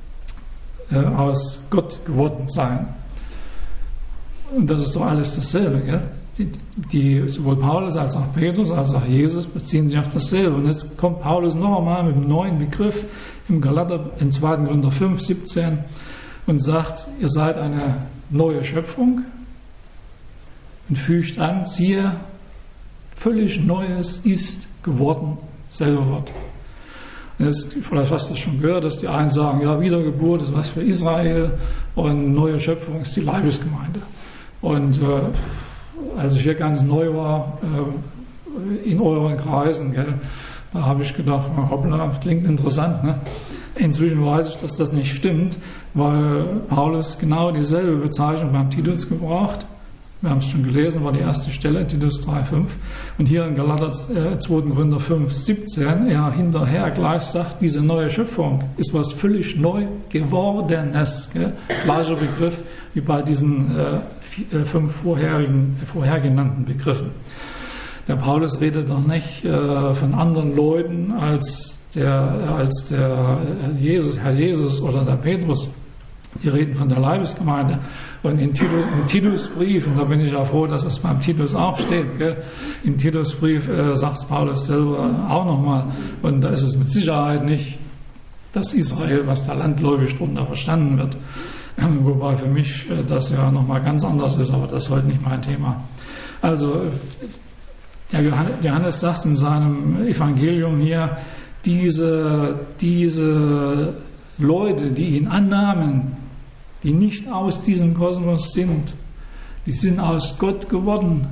aus Gott geworden sein. Und das ist doch alles dasselbe, gell? Sowohl Paulus als auch Petrus als auch Jesus beziehen sich auf dasselbe. Und jetzt kommt Paulus noch einmal mit einem neuen Begriff im Galater, in 2. Korinther 5, 17 und sagt, ihr seid eine neue Schöpfung und fügt an, siehe, völlig Neues ist geworden, selber Wort. Vielleicht hast du das schon gehört, dass die einen sagen, ja, Wiedergeburt ist was für Israel und neue Schöpfung ist die Leibesgemeinde. Und als ich hier ganz neu war, in euren Kreisen, gell, da habe ich gedacht, hoppla, klingt interessant. Ne? Inzwischen weiß ich, dass das nicht stimmt, weil Paulus genau dieselbe Bezeichnung beim Titus gebraucht. Wir haben es schon gelesen, war die erste Stelle, Titus 3,5. Und hier in Galater 2. Korinther 5,17, er hinterher gleich sagt, diese neue Schöpfung ist was völlig neu Gewordenes. Gell? Gleicher Begriff wie bei diesen 5 vorher genannten Begriffen. Der Paulus redet doch nicht von anderen Leuten als der Herr Jesus oder der Petrus. Die reden von der Leibesgemeinde. Und im Titusbrief, und da bin ich ja froh, dass es beim Titus auch steht, gell? Im Titusbrief sagt Paulus selber auch nochmal, und da ist es mit Sicherheit nicht das Israel, was da landläufig drunter verstanden wird. Wobei für mich das ja nochmal ganz anders ist, aber das ist heute nicht mein Thema. Also, der Johannes sagt in seinem Evangelium hier, diese Leute, die ihn annahmen, die nicht aus diesem Kosmos sind, die sind aus Gott geworden.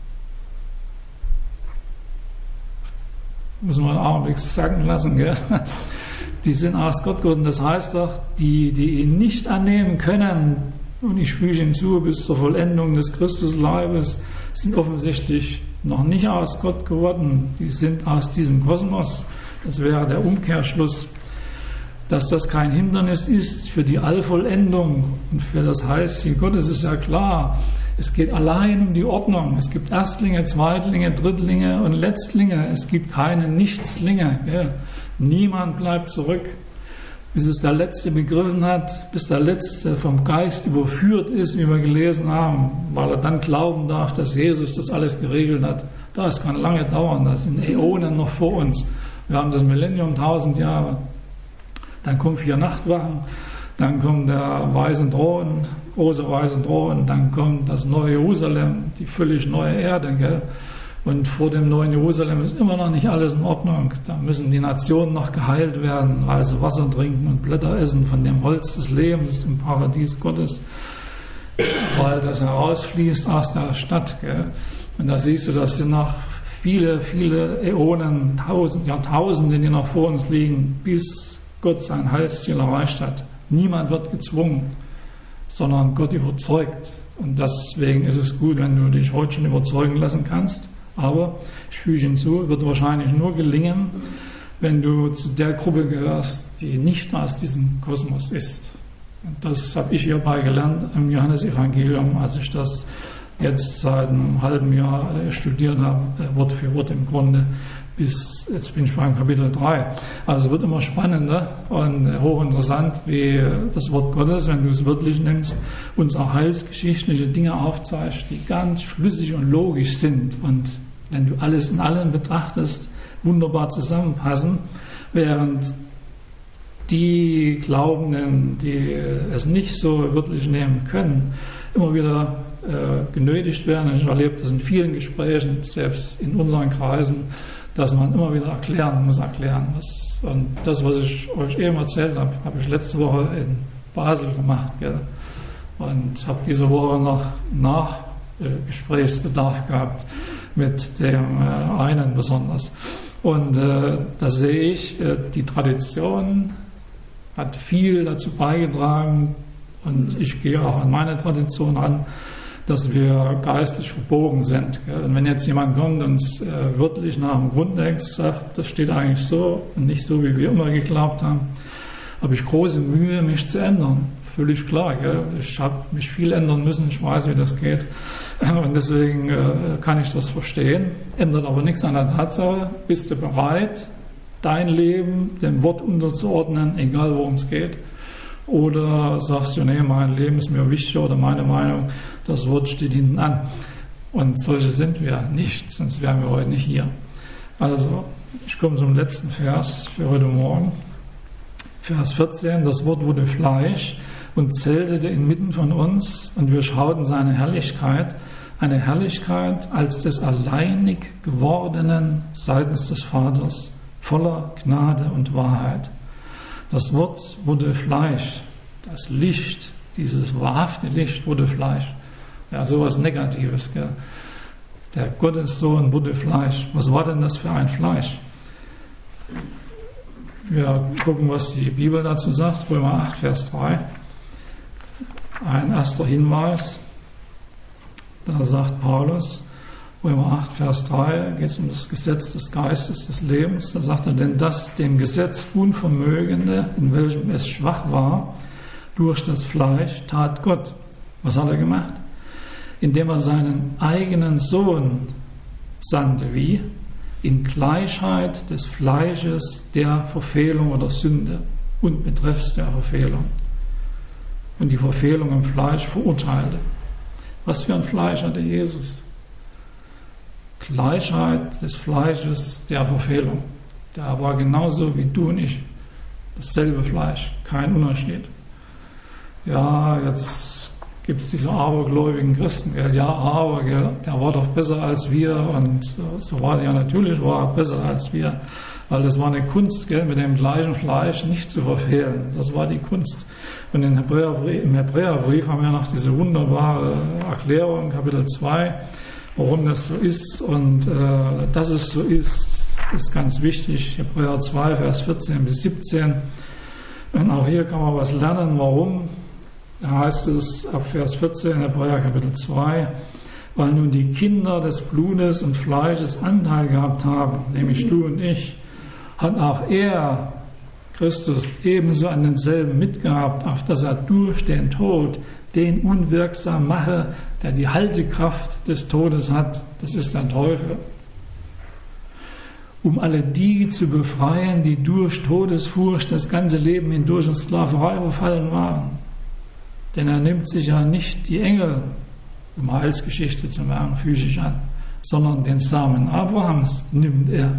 Muss man auch nichts sagen lassen, gell? Die sind aus Gott geworden. Das heißt doch, die ihn nicht annehmen können, und ich füge hinzu, bis zur Vollendung des Christusleibes, sind offensichtlich noch nicht aus Gott geworden. Die sind aus diesem Kosmos. Das wäre der Umkehrschluss. Dass das kein Hindernis ist für die Allvollendung und für das Heilsziel Gottes, ist ja klar. Es geht allein um die Ordnung. Es gibt Erstlinge, Zweitlinge, Drittlinge und Letztlinge. Es gibt keine Nichtslinge. Gell? Niemand bleibt zurück, bis es der Letzte begriffen hat, bis der Letzte vom Geist überführt ist, wie wir gelesen haben, weil er dann glauben darf, dass Jesus das alles geregelt hat. Das kann lange dauern. Das sind Äonen noch vor uns. Wir haben das Millennium, 1000 Jahre. Dann kommen 4 Nachtwachen, dann kommt der weiße Thron, große weiße Thron, dann kommt das neue Jerusalem, die völlig neue Erde, gell? Und vor dem neuen Jerusalem ist immer noch nicht alles in Ordnung. Da müssen die Nationen noch geheilt werden, weil sie Wasser trinken und Blätter essen von dem Holz des Lebens im Paradies Gottes, weil das herausfließt aus der Stadt, gell? Und da siehst du, das sind noch viele, viele Äonen, Jahrtausende, die noch vor uns liegen, bis Gott sein Heilsziel erreicht hat. Niemand wird gezwungen, sondern Gott überzeugt. Und deswegen ist es gut, wenn du dich heute schon überzeugen lassen kannst. Aber ich füge hinzu, wird wahrscheinlich nur gelingen, wenn du zu der Gruppe gehörst, die nicht aus diesem Kosmos ist. Und das habe ich hierbei gelernt im Johannesevangelium, als ich das jetzt seit einem halben Jahr studiert habe, Wort für Wort im Grunde. Jetzt bin ich beim Kapitel 3. Also es wird immer spannender und hochinteressant, wie das Wort Gottes, wenn du es wörtlich nimmst, uns auch heilsgeschichtliche Dinge aufzeigt, die ganz schlüssig und logisch sind und wenn du alles in allem betrachtest, wunderbar zusammenpassen, während die Glaubenden, die es nicht so wörtlich nehmen können, immer wieder genötigt werden. Ich erlebe das in vielen Gesprächen, selbst in unseren Kreisen, dass man immer wieder erklären muss. Und das, was ich euch eben erzählt habe, habe ich letzte Woche in Basel gemacht. Gell? Und habe diese Woche noch Gesprächsbedarf gehabt mit dem einen besonders. Und da sehe ich, die Tradition hat viel dazu beigetragen und ich gehe auch an meine Tradition an, dass wir geistlich verbogen sind. Und wenn jetzt jemand kommt und wörtlich nach dem Grundtext sagt, das steht eigentlich so und nicht so, wie wir immer geglaubt haben, habe ich große Mühe, mich zu ändern. Völlig klar. Gell? Ich habe mich viel ändern müssen, ich weiß, wie das geht. Und deswegen kann ich das verstehen. Ändert aber nichts an der Tatsache, bist du bereit, dein Leben dem Wort unterzuordnen, egal worum es geht. Oder sagst du, nee, mein Leben ist mir wichtiger oder meine Meinung, das Wort steht hinten an. Und solche sind wir nicht, sonst wären wir heute nicht hier. Also, ich komme zum letzten Vers für heute Morgen. Vers 14, das Wort wurde Fleisch und zeltete inmitten von uns und wir schauten seine Herrlichkeit, eine Herrlichkeit als des alleinig Gewordenen seitens des Vaters, voller Gnade und Wahrheit. Das Wort wurde Fleisch, das Licht, dieses wahrhafte Licht wurde Fleisch. Ja, sowas Negatives, gell? Der Gottessohn wurde Fleisch. Was war denn das für ein Fleisch? Wir gucken, was die Bibel dazu sagt. Römer 8, Vers 3. Ein erster Hinweis. Da sagt Paulus, Römer 8, Vers 3, geht es um das Gesetz des Geistes, des Lebens. Da sagt er, denn das dem Gesetz Unvermögende, in welchem es schwach war, durch das Fleisch tat Gott. Was hat er gemacht? Indem er seinen eigenen Sohn sandte, wie? In Gleichheit des Fleisches der Verfehlung oder Sünde und betreffs der Verfehlung. Und die Verfehlung im Fleisch verurteilte. Was für ein Fleisch hatte Jesus? Gleichheit des Fleisches der Verfehlung. Der war genauso wie du und ich. Dasselbe Fleisch, kein Unterschied. Ja, jetzt gibt es diese abergläubigen Christen, gell? Ja, aber gell, der war doch besser als wir, und so war der, ja, natürlich war er besser als wir, weil das war eine Kunst, gell, mit dem gleichen Fleisch nicht zu verfehlen. Das war die Kunst. Und im Hebräerbrief haben wir noch diese wunderbare Erklärung, Kapitel 2, warum das so ist, und dass es so ist, ist ganz wichtig. Hebräer 2, Vers 14 bis 17. Und auch hier kann man was lernen, warum. Da heißt es ab Vers 14, Hebräer Kapitel 2, weil nun die Kinder des Blutes und Fleisches Anteil gehabt haben, nämlich du und ich, hat auch er, Christus, ebenso an denselben mitgehabt, auf dass er durch den Tod den unwirksam mache, der die Haltekraft des Todes hat, das ist der Teufel, um alle die zu befreien, die durch Todesfurcht das ganze Leben hindurch in Sklaverei verfallen waren. Denn er nimmt sich ja nicht die Engel, um Heilsgeschichte zu machen, physisch an, sondern den Samen Abrahams nimmt er.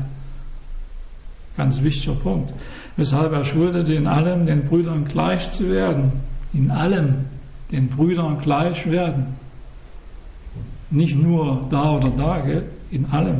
Ganz wichtiger Punkt. Weshalb er schuldete, in allem den Brüdern gleich zu werden. In allem den Brüdern gleich werden. Nicht nur da oder da, gell? In allem.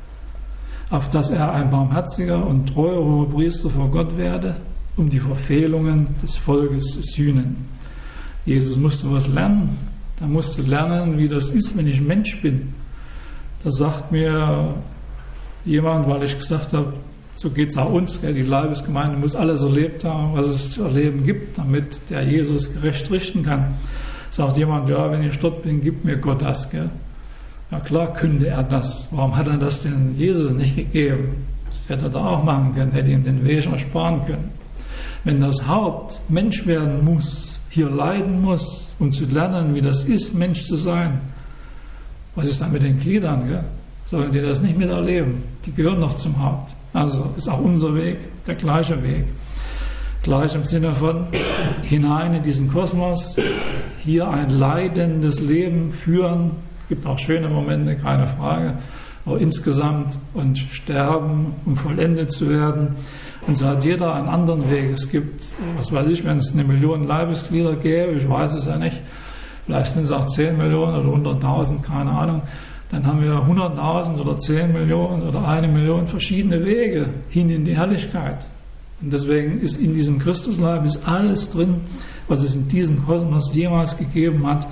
Auf dass er ein barmherziger und treuer Hohepriester vor Gott werde, um die Verfehlungen des Volkes zu sühnen. Jesus musste was lernen. Er musste lernen, wie das ist, wenn ich Mensch bin. Da sagt mir jemand, weil ich gesagt habe, so geht es auch uns, gell? Die Leibesgemeinde muss alles erlebt haben, was es zu erleben gibt, damit der Jesus gerecht richten kann. Sagt jemand, ja, wenn ich dort bin, gibt mir Gott das. Gell? Ja klar könnte er das. Warum hat er das denn Jesus nicht gegeben? Das hätte er da auch machen können, hätte ihm den Weg ersparen können. Wenn das Haupt Mensch werden muss, hier leiden muss, um zu lernen, wie das ist, Mensch zu sein, was ist dann mit den Gliedern? Gell? Sollen die das nicht miterleben? Die gehören noch zum Haupt. Also ist auch unser Weg der gleiche Weg. Gleich im Sinne von hinein in diesen Kosmos, hier ein leidendes Leben führen. Gibt auch schöne Momente, keine Frage. Aber insgesamt und sterben, um vollendet zu werden. Und so hat jeder einen anderen Weg. Es gibt, was weiß ich, wenn es 1 Million Leibesglieder gäbe, ich weiß es ja nicht, vielleicht sind es auch 10 Millionen oder 100.000, keine Ahnung, dann haben wir 100.000 oder 10 Millionen oder 1 Million verschiedene Wege hin in die Herrlichkeit. Und deswegen ist in diesem Christusleib ist alles drin, was es in diesem Kosmos jemals gegeben hat,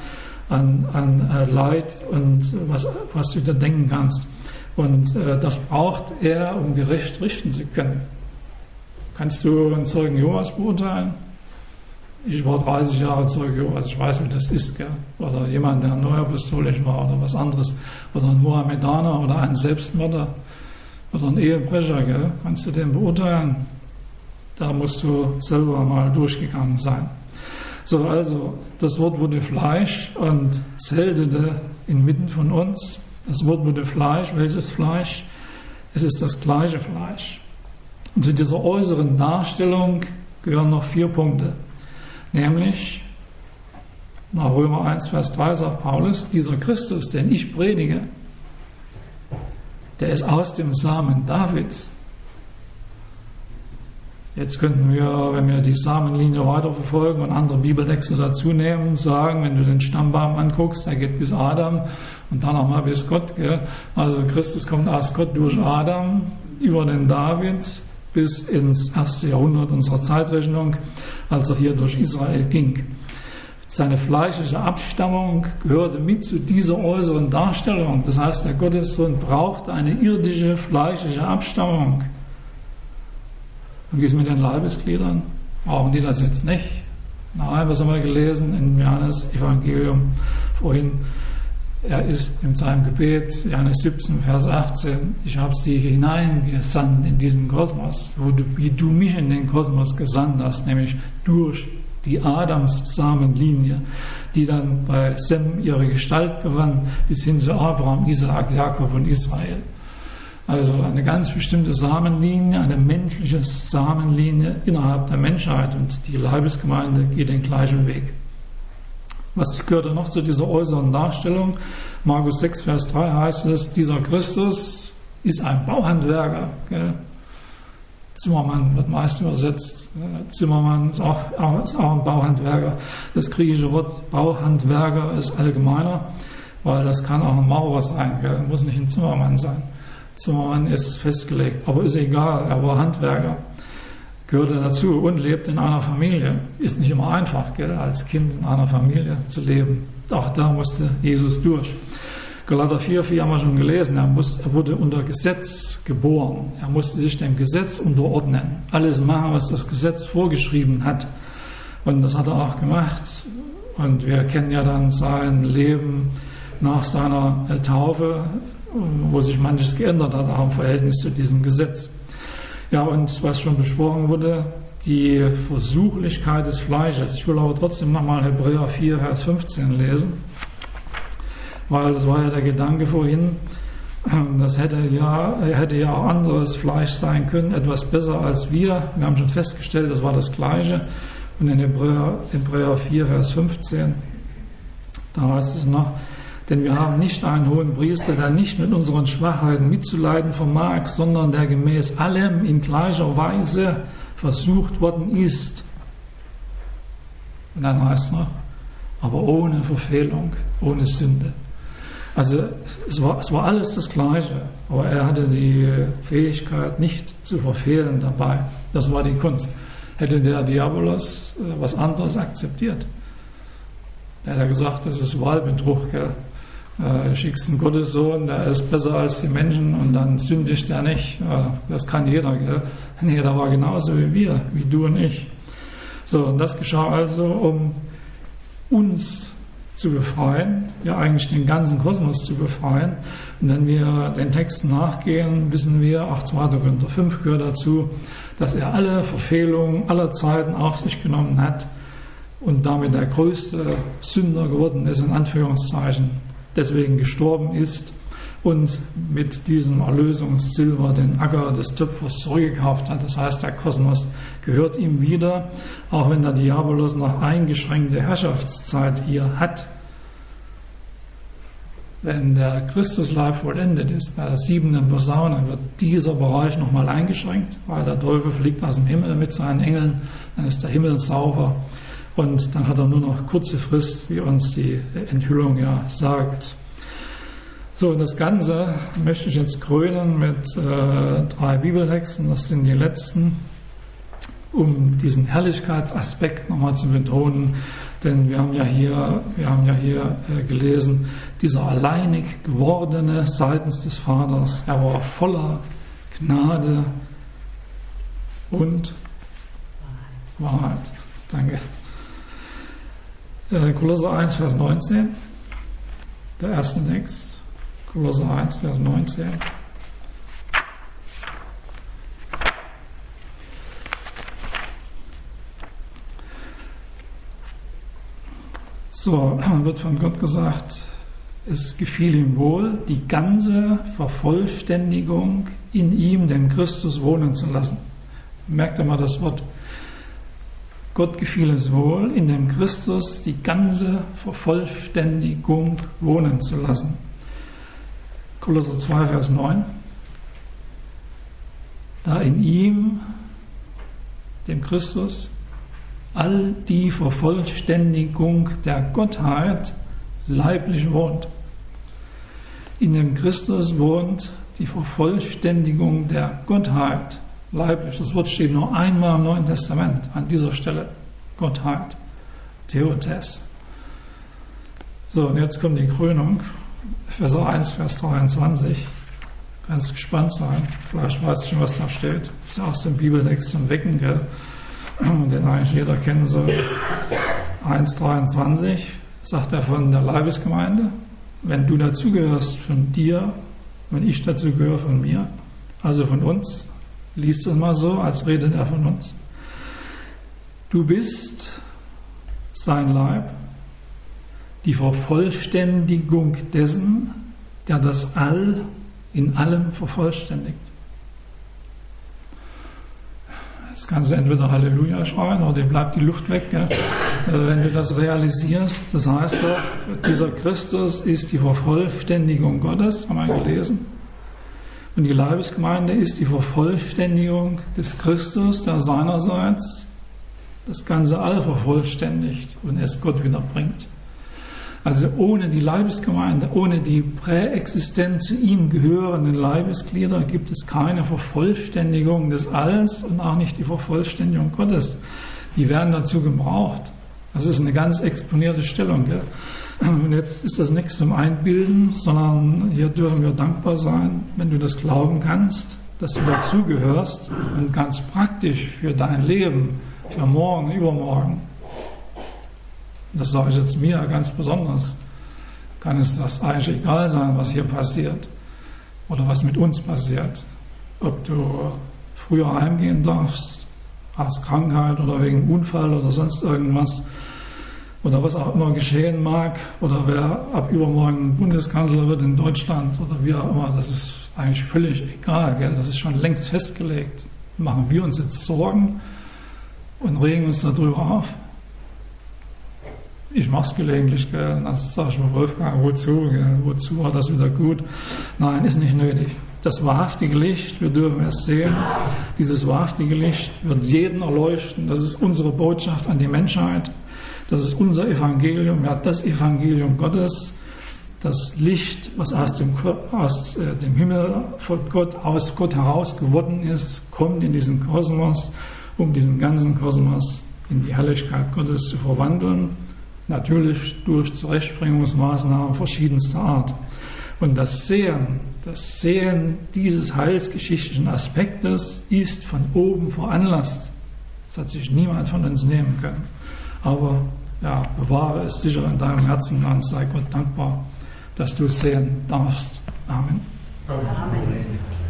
an Leid und was du da denken kannst. Und das braucht er, um gerecht richten zu können. Kannst du einen Zeugen Jehovas beurteilen? Ich war 30 Jahre Zeuge Jehovas, ich weiß, wie das ist. Gell? Oder jemand, der neuapostolisch war oder was anderes. Oder ein Mohammedaner oder ein Selbstmörder oder ein Ehebrecher. Gell? Kannst du den beurteilen? Da musst du selber mal durchgegangen sein. So, also, das Wort wurde Fleisch und zeltete inmitten von uns. Das Wort wurde Fleisch. Welches Fleisch? Es ist das gleiche Fleisch. Und zu dieser äußeren Darstellung gehören noch 4 Punkte. Nämlich, nach Römer 1, Vers 3 sagt Paulus, dieser Christus, den ich predige, der ist aus dem Samen Davids. Jetzt könnten wir, wenn wir die Samenlinie weiterverfolgen und andere Bibeltexte dazu nehmen, sagen, wenn du den Stammbaum anguckst, der geht bis Adam und dann nochmal bis Gott. Gell? Also Christus kommt aus Gott durch Adam, über den David bis ins 1. Jahrhundert unserer Zeitrechnung, als er hier durch Israel ging. Seine fleischliche Abstammung gehörte mit zu dieser äußeren Darstellung. Das heißt, der Gottessohn brauchte eine irdische, fleischliche Abstammung. Und wie ist es mit den Leibesgliedern? Brauchen die das jetzt nicht? Nein, was haben wir gelesen im Johannes-Evangelium vorhin? Er ist in seinem Gebet, Johannes 17, Vers 18, ich habe sie hineingesandt in diesen Kosmos, wie du mich in den Kosmos gesandt hast, nämlich durch die Adams-Samenlinie, die dann bei Sem ihre Gestalt gewann, bis hin zu Abraham, Isaak, Jakob und Israel. Also eine ganz bestimmte Samenlinie, eine menschliche Samenlinie innerhalb der Menschheit, und die Leibesgemeinde geht den gleichen Weg. Was gehört da noch zu dieser äußeren Darstellung? Markus 6, Vers 3 heißt es, dieser Christus ist ein Bauhandwerker. Gell? Zimmermann wird meist übersetzt. Zimmermann ist auch ein Bauhandwerker. Das griechische Wort Bauhandwerker ist allgemeiner, weil das kann auch ein Maurer sein, gell? Muss nicht ein Zimmermann sein. Zimmermann ist festgelegt, aber ist egal, er war Handwerker, gehörte dazu und lebt in einer Familie. Ist nicht immer einfach, gell, als Kind in einer Familie zu leben. Auch da musste Jesus durch. Galater 4 haben wir schon gelesen, er wurde unter Gesetz geboren. Er musste sich dem Gesetz unterordnen. Alles machen, was das Gesetz vorgeschrieben hat. Und das hat er auch gemacht. Und wir kennen ja dann sein Leben nach seiner Taufe, wo sich manches geändert hat, auch im Verhältnis zu diesem Gesetz. Ja, und was schon besprochen wurde, die Versuchlichkeit des Fleisches. Ich will aber trotzdem nochmal Hebräer 4, Vers 15 lesen, weil das war ja der Gedanke vorhin, das hätte ja auch anderes Fleisch sein können, etwas besser als wir. Wir haben schon festgestellt, das war das Gleiche. Und in Hebräer 4, Vers 15, da heißt es noch, denn wir haben nicht einen hohen Priester, der nicht mit unseren Schwachheiten mitzuleiden vermag, sondern der gemäß allem in gleicher Weise versucht worden ist. Und dann heißt es noch, aber ohne Verfehlung, ohne Sünde. Also es war alles das Gleiche, aber er hatte die Fähigkeit, nicht zu verfehlen dabei. Das war die Kunst. Hätte der Diabolos was anderes akzeptiert? Er hat ja gesagt, das ist Wahlbetrug, gell? Schickst einen Gottessohn, der ist besser als die Menschen und dann sündigt er nicht. Das kann jeder, gell? Jeder war genauso wie wir, wie du und ich. So, und das geschah also, um uns zu befreien, ja eigentlich den ganzen Kosmos zu befreien. Und wenn wir den Texten nachgehen, wissen wir, 2. Korinther 5 gehört dazu, dass er alle Verfehlungen aller Zeiten auf sich genommen hat und damit der größte Sünder geworden ist, in Anführungszeichen, deswegen gestorben ist und mit diesem Erlösungssilber den Acker des Töpfers zurückgekauft hat. Das heißt, der Kosmos gehört ihm wieder, auch wenn der Diabolos noch eingeschränkte Herrschaftszeit hier hat. Wenn der Christusleib vollendet ist, bei der 7. Posaune, wird dieser Bereich nochmal eingeschränkt, weil der Teufel fliegt aus dem Himmel mit seinen Engeln, dann ist der Himmel sauber. Und dann hat er nur noch kurze Frist, wie uns die Enthüllung ja sagt. So, und das Ganze möchte ich jetzt krönen mit 3 Bibeltexten, das sind die letzten, um diesen Herrlichkeitsaspekt nochmal zu betonen. Denn wir haben ja hier gelesen, dieser alleinig gewordene seitens des Vaters, er war voller Gnade und Wahrheit. Danke. Kolosser 1, Vers 19, der erste Text, Kolosser 1, Vers 19. So, wird von Gott gesagt, es gefiel ihm wohl, die ganze Vervollständigung in ihm, dem Christus, wohnen zu lassen. Merkt einmal das Wort. Gott gefiel es wohl, in dem Christus die ganze Vervollständigung wohnen zu lassen. Kolosser 2, Vers 9. Da in ihm, dem Christus, all die Vervollständigung der Gottheit leiblich wohnt. In dem Christus wohnt die Vervollständigung der Gottheit, leiblich. Das Wort steht nur einmal im Neuen Testament an dieser Stelle. Gottheit, Theotes. So, und jetzt kommt die Krönung. Epheser 1, Vers 23. Ganz gespannt sein. Vielleicht weißt du schon, was da steht. Das ist aus dem Bibeltext zum Wecken, gell? Den eigentlich jeder kennen soll. 1,23 sagt er von der Leibesgemeinde. Wenn du dazugehörst von dir, wenn ich dazu gehöre von mir, also von uns, liest es mal so, als redet er von uns. Du bist sein Leib, die Vervollständigung dessen, der das All in allem vervollständigt. Jetzt kannst du entweder Halleluja schreien oder dir bleibt die Luft weg. Gell? Wenn du das realisierst, das heißt doch, dieser Christus ist die Vervollständigung Gottes, haben wir gelesen. Und die Leibesgemeinde ist die Vervollständigung des Christus, der seinerseits das ganze All vervollständigt und es Gott wiederbringt. Also ohne die Leibesgemeinde, ohne die präexistent zu ihm gehörenden Leibesglieder gibt es keine Vervollständigung des Alls und auch nicht die Vervollständigung Gottes. Die werden dazu gebraucht. Das ist eine ganz exponierte Stellung. Gell? Und jetzt ist das nichts zum Einbilden, sondern hier dürfen wir dankbar sein, wenn du das glauben kannst, dass du dazugehörst und ganz praktisch für dein Leben, für morgen, übermorgen. Das sage ich jetzt mir ganz besonders. Kann es das eigentlich egal sein, was hier passiert oder was mit uns passiert. Ob du früher heimgehen darfst, aus Krankheit oder wegen Unfall oder sonst irgendwas oder was auch immer geschehen mag oder wer ab übermorgen Bundeskanzler wird in Deutschland oder wie auch immer, das ist eigentlich völlig egal. Gell? Das ist schon längst festgelegt. Machen wir uns jetzt Sorgen und regen uns darüber auf? Ich mache es gelegentlich, gell? Das sage ich mir, Wolfgang, wozu? Gell? Wozu war das wieder gut? Nein, ist nicht nötig. Das wahrhaftige Licht, wir dürfen es sehen, dieses wahrhaftige Licht wird jeden erleuchten. Das ist unsere Botschaft an die Menschheit. Das ist unser Evangelium, ja, das Evangelium Gottes. Das Licht, was aus dem Himmel von Gott, aus Gott heraus geworden ist, kommt in diesen Kosmos, um diesen ganzen Kosmos in die Herrlichkeit Gottes zu verwandeln. Natürlich durch Zurechtbringungsmaßnahmen verschiedenster Art. Und das Sehen dieses heilsgeschichtlichen Aspektes ist von oben veranlasst. Das hat sich niemand von uns nehmen können. Aber ja, bewahre es sicher in deinem Herzen und sei Gott dankbar, dass du es sehen darfst. Amen. Amen.